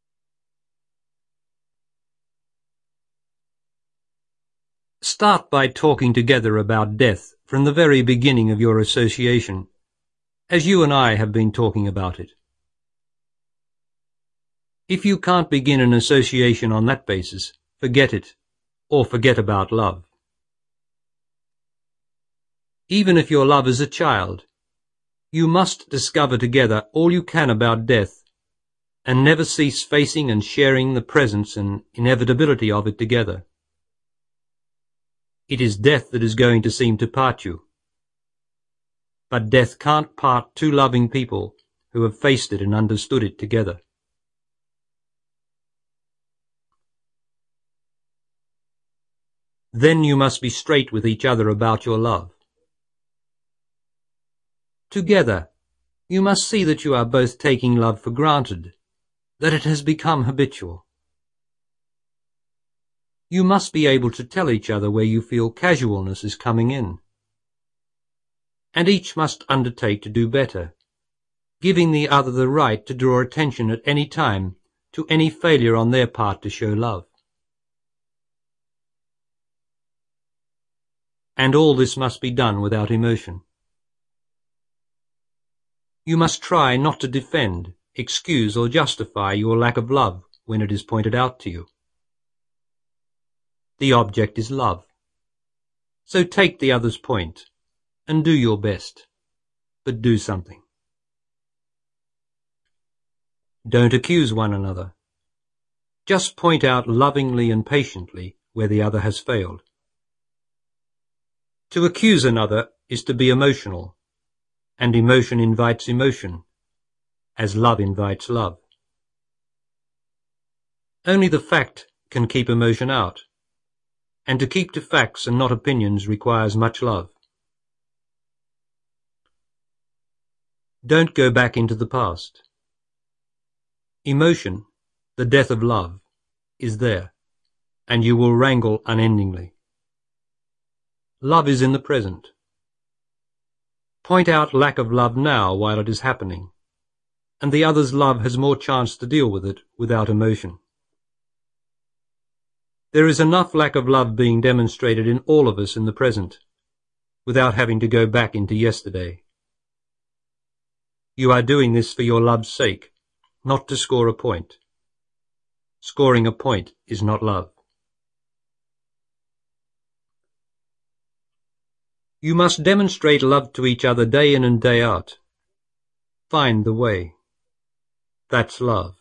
Start by talking together about death from the very beginning of your association, as you and I have been talking about it. If you can't begin an association on that basis, forget it, or forget about love. Even if your love is a child, you must discover together all you can about death, and never cease facing and sharing the presence and inevitability of it together. It is death that is going to seem to part you. But death can't part two loving people who have faced it and understood it together. Then you must be straight with each other about your love. Together, you must see that you are both taking love for granted, that it has become habitual. You must be able to tell each other where you feel casualness is coming in. And each must undertake to do better, giving the other the right to draw attention at any time to any failure on their part to show love. And all this must be done without emotion. You must try not to defend, excuse or justify your lack of love when it is pointed out to you. The object is love. So take the other's point and do your best, but do something. Don't accuse one another. Just point out lovingly and patiently where the other has failed. To accuse another is to be emotional, and emotion invites emotion, as love invites love. Only the fact can keep emotion out, and to keep to facts and not opinions requires much love. Don't go back into the past. Emotion, the death of love, is there, and you will wrangle unendingly. Love is in the present. Point out lack of love now while it is happening, and the other's love has more chance to deal with it without emotion. There is enough lack of love being demonstrated in all of us in the present, without having to go back into yesterday. You are doing this for your love's sake, not to score a point. Scoring a point is not love. You must demonstrate love to each other day in and day out. Find the way. That's love.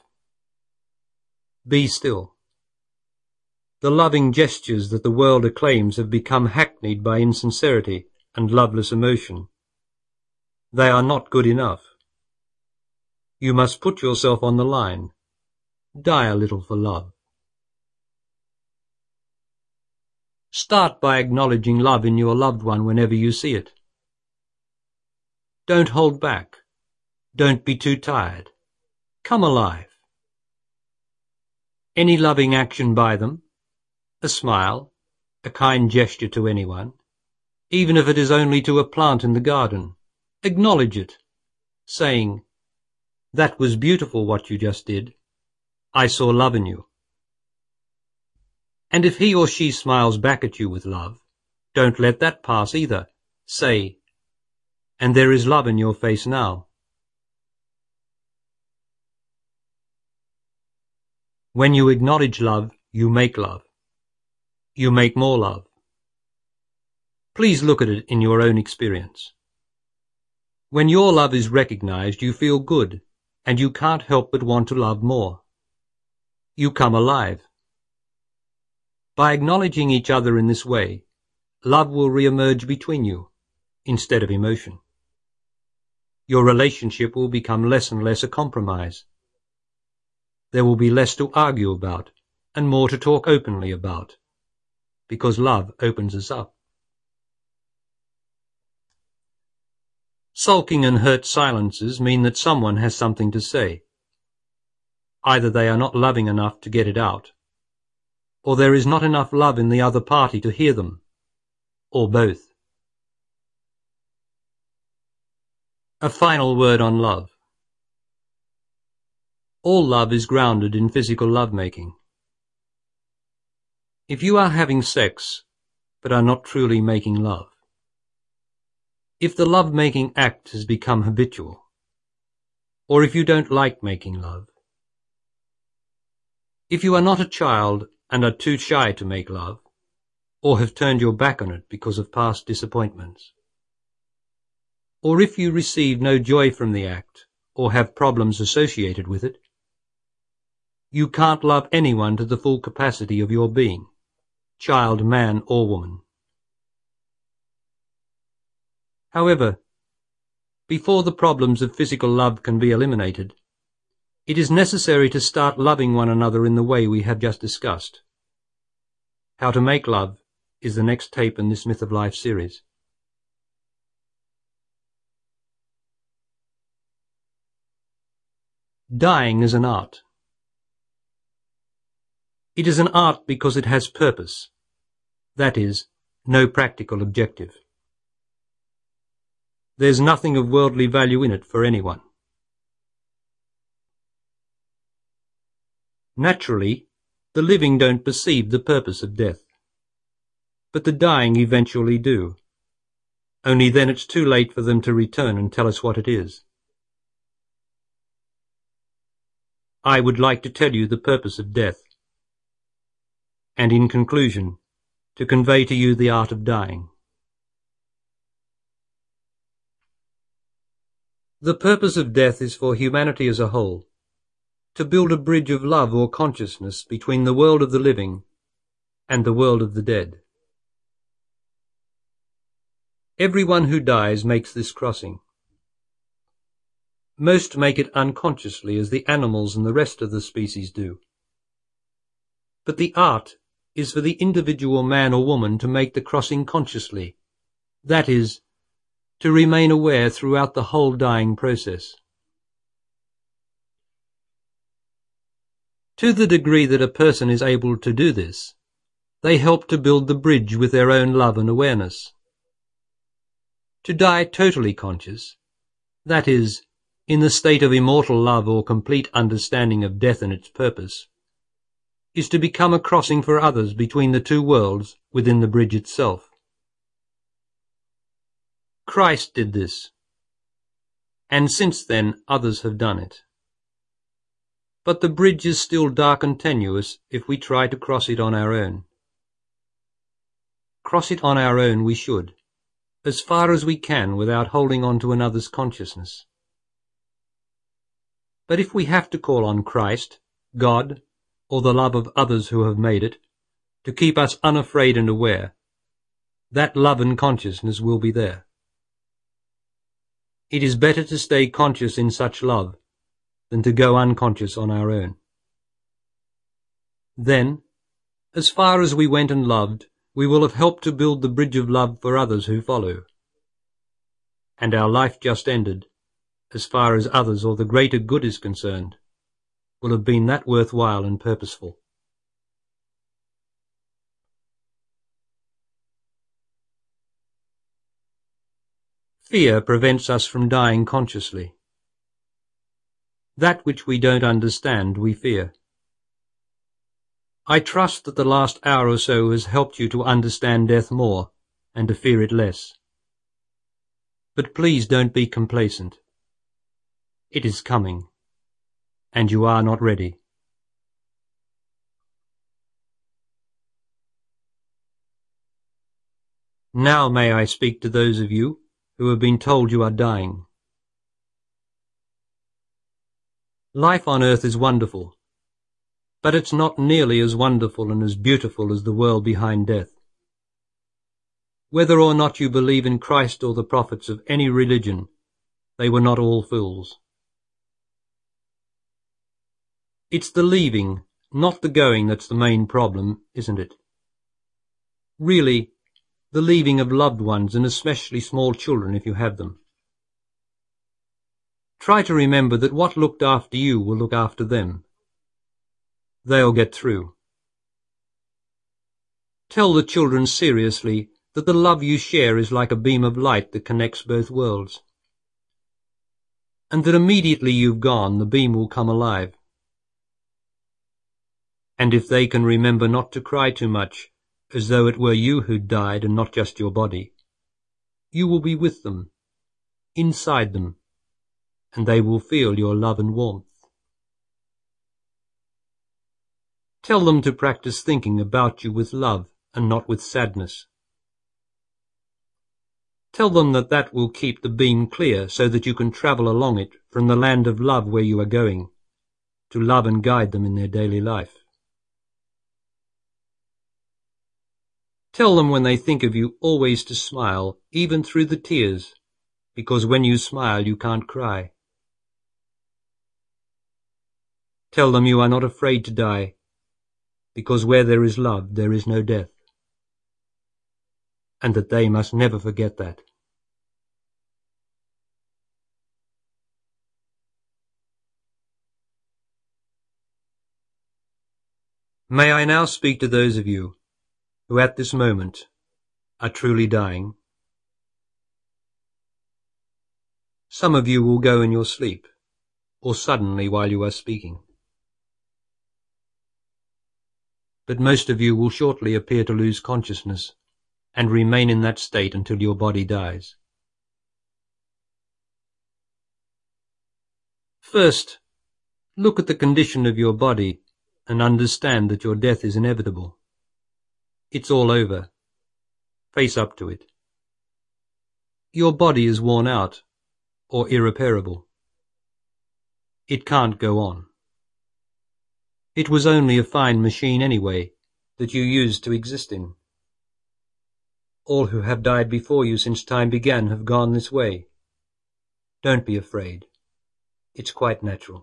Be still. The loving gestures that the world acclaims have become hackneyed by insincerity and loveless emotion. They are not good enough. You must put yourself on the line. Die a little for love. Start by acknowledging love in your loved one whenever you see it. Don't hold back. Don't be too tired. Come alive. Any loving action by them, a smile, a kind gesture to anyone, even if it is only to a plant in the garden, acknowledge it, saying, "That was beautiful what you just did. I saw love in you." And if he or she smiles back at you with love, don't let that pass either. Say, "And there is love in your face now." When you acknowledge love, you make love. You make more love. Please look at it in your own experience. When your love is recognized, you feel good, and you can't help but want to love more. You come alive. By acknowledging each other in this way, love will re-emerge between you, instead of emotion. Your relationship will become less and less a compromise. There will be less to argue about, and more to talk openly about, because love opens us up. Sulking and hurt silences mean that someone has something to say. Either they are not loving enough to get it out, or there is not enough love in the other party to hear them, or both. A final word on love. All love is grounded in physical lovemaking. If you are having sex, but are not truly making love, if the love-making act has become habitual, or if you don't like making love, if you are not a child and are too shy to make love, or have turned your back on it because of past disappointments, or if you receive no joy from the act, or have problems associated with it, you can't love anyone to the full capacity of your being, child, man, or woman. However, before the problems of physical love can be eliminated, it is necessary to start loving one another in the way we have just discussed. How to Make Love is the next tape in this Myth of Life series. Dying is an art. It is an art because it has purpose, that is, no practical objective. There's nothing of worldly value in it for anyone. Naturally, the living don't perceive the purpose of death, but the dying eventually do. Only then it's too late for them to return and tell us what it is. I would like to tell you the purpose of death, and in conclusion, to convey to you the art of dying. The purpose of death is for humanity as a whole, to build a bridge of love or consciousness between the world of the living and the world of the dead. Everyone who dies makes this crossing. Most make it unconsciously, as the animals and the rest of the species do. But the art is for the individual man or woman to make the crossing consciously, that is, to remain aware throughout the whole dying process. To the degree that a person is able to do this, they help to build the bridge with their own love and awareness. To die totally conscious, that is, in the state of immortal love or complete understanding of death and its purpose, is to become a crossing for others between the two worlds within the bridge itself. Christ did this, and since then others have done it. But the bridge is still dark and tenuous if we try to cross it on our own. Cross it on our own we should, as far as we can without holding on to another's consciousness. But if we have to call on Christ, God, or the love of others who have made it, to keep us unafraid and aware, that love and consciousness will be there. It is better to stay conscious in such love than to go unconscious on our own. Then, as far as we went and loved, we will have helped to build the bridge of love for others who follow. And our life just ended, as far as others or the greater good is concerned, will have been that worthwhile and purposeful. Fear prevents us from dying consciously. That which we don't understand we fear. I trust that the last hour or so has helped you to understand death more and to fear it less. But please don't be complacent. It is coming, and you are not ready. Now may I speak to those of you who have been told you are dying. Life on earth is wonderful, but it's not nearly as wonderful and as beautiful as the world behind death. Whether or not you believe in Christ or the prophets of any religion, they were not all fools. It's the leaving, not the going, that's the main problem, isn't it? Really, the leaving of loved ones, and especially small children if you have them. Try to remember that what looked after you will look after them. They'll get through. Tell the children seriously that the love you share is like a beam of light that connects both worlds, and that immediately you've gone, the beam will come alive. And if they can remember not to cry too much, as though it were you who'd died and not just your body, you will be with them, inside them, and they will feel your love and warmth. Tell them to practice thinking about you with love and not with sadness. Tell them that that will keep the beam clear so that you can travel along it from the land of love where you are going, to love and guide them in their daily life. Tell them when they think of you always to smile, even through the tears, because when you smile you can't cry. Tell them you are not afraid to die, because where there is love there is no death, and that they must never forget that. May I now speak to those of you who at this moment are truly dying. Some of you will go in your sleep, or suddenly while you are speaking. But most of you will shortly appear to lose consciousness and remain in that state until your body dies. First, look at the condition of your body and understand that your death is inevitable. It's all over. Face up to it. Your body is worn out, or irreparable. It can't go on. It was only a fine machine anyway, that you used to exist in. All who have died before you since time began have gone this way. Don't be afraid. It's quite natural.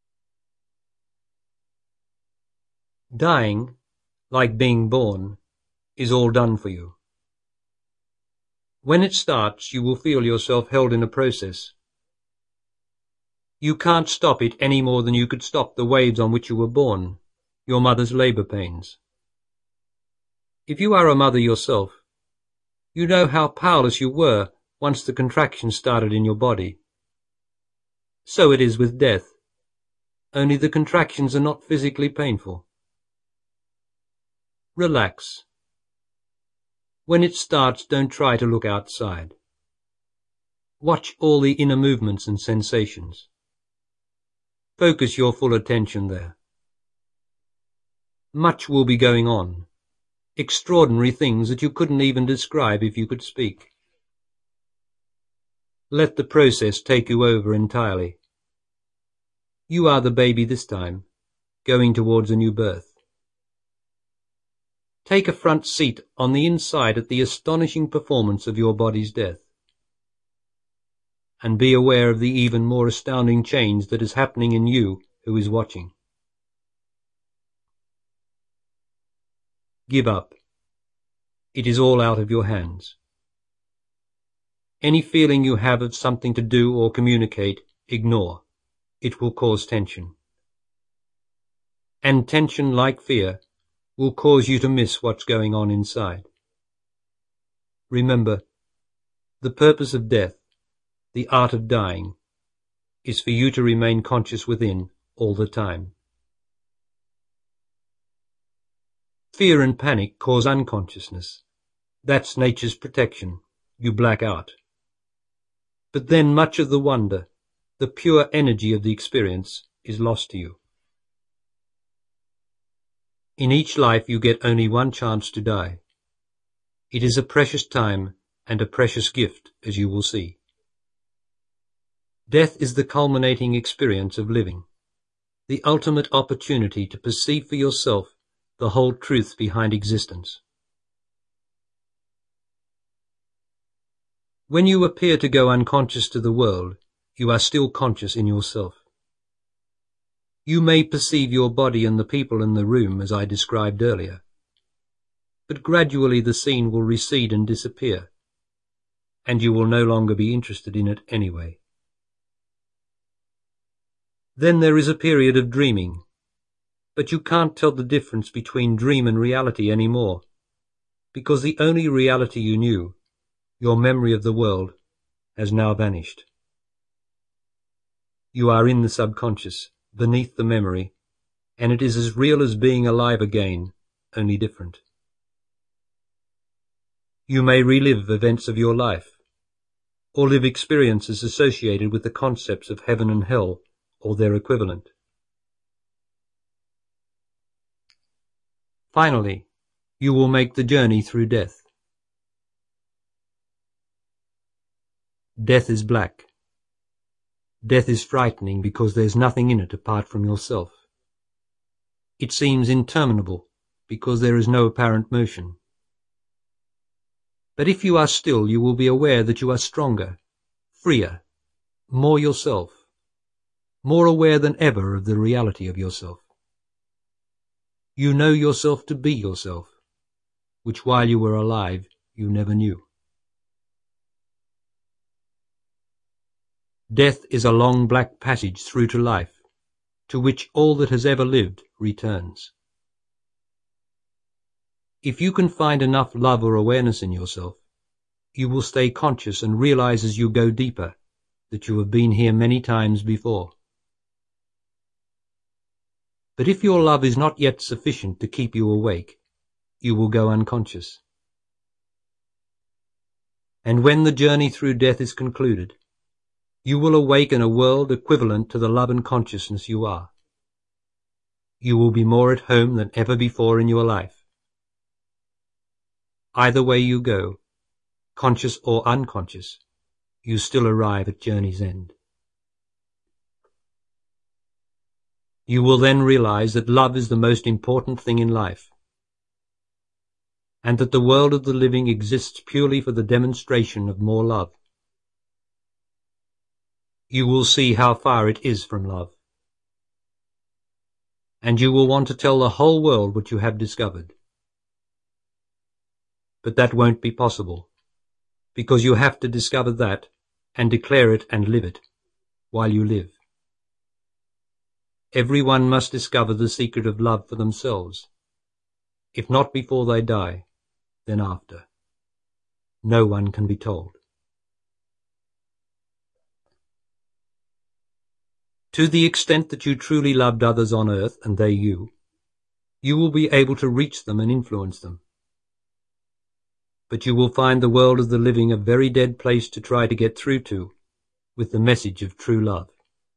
Dying, like being born, is all done for you. When it starts, you will feel yourself held in a process. You can't stop it any more than you could stop the waves on which you were born, your mother's labour pains. If you are a mother yourself, you know how powerless you were once the contractions started in your body. So it is with death, only the contractions are not physically painful. Relax. When it starts, don't try to look outside. Watch all the inner movements and sensations. Focus your full attention there. Much will be going on, extraordinary things that you couldn't even describe if you could speak. Let the process take you over entirely. You are the baby this time, going towards a new birth. Take a front seat on the inside at the astonishing performance of your body's death, and be aware of the even more astounding change that is happening in you who is watching. Give up. It is all out of your hands. Any feeling you have of something to do or communicate, ignore. It will cause tension. And tension, like fear, will cause you to miss what's going on inside. Remember, the purpose of death, the art of dying, is for you to remain conscious within all the time. Fear and panic cause unconsciousness. That's nature's protection. You black out. But then much of the wonder, the pure energy of the experience, is lost to you. In each life you get only one chance to die. It is a precious time and a precious gift, as you will see. Death is the culminating experience of living, the ultimate opportunity to perceive for yourself the whole truth behind existence. When you appear to go unconscious to the world, you are still conscious in yourself. You may perceive your body and the people in the room as I described earlier, but gradually the scene will recede and disappear, and you will no longer be interested in it anyway. Then there is a period of dreaming, but you can't tell the difference between dream and reality anymore, because the only reality you knew, your memory of the world, has now vanished. You are in the subconscious, beneath the memory, and it is as real as being alive again, only different. You may relive events of your life, or live experiences associated with the concepts of heaven and hell, or their equivalent. Finally, you will make the journey through death. Death is black. Death is frightening because there's nothing in it apart from yourself. It seems interminable because there is no apparent motion. But if you are still, you will be aware that you are stronger, freer, more yourself, more aware than ever of the reality of yourself. You know yourself to be yourself, which while you were alive you never knew. Death is a long black passage through to life, to which all that has ever lived returns. If you can find enough love or awareness in yourself, you will stay conscious and realize as you go deeper that you have been here many times before. But if your love is not yet sufficient to keep you awake, you will go unconscious. And when the journey through death is concluded, you will awake in a world equivalent to the love and consciousness you are. You will be more at home than ever before in your life. Either way you go, conscious or unconscious, you still arrive at journey's end. You will then realize that love is the most important thing in life, and that the world of the living exists purely for the demonstration of more love. You will see how far it is from love, and you will want to tell the whole world what you have discovered. But that won't be possible, because you have to discover that and declare it and live it while you live. Everyone must discover the secret of love for themselves, if not before they die, then after. No one can be told. To the extent that you truly loved others on earth, and they you will be able to reach them and influence them. But you will find the world of the living a very dead place to try to get through to with the message of true love.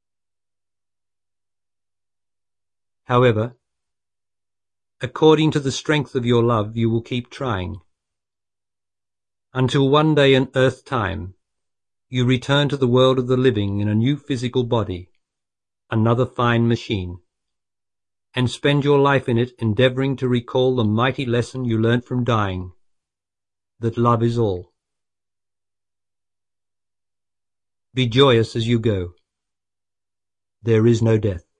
However, according to the strength of your love, you will keep trying, until one day in earth time you return to the world of the living in a new physical body, another fine machine, and spend your life in it endeavoring to recall the mighty lesson you learnt from dying, that love is all. Be joyous as you go. There is no death.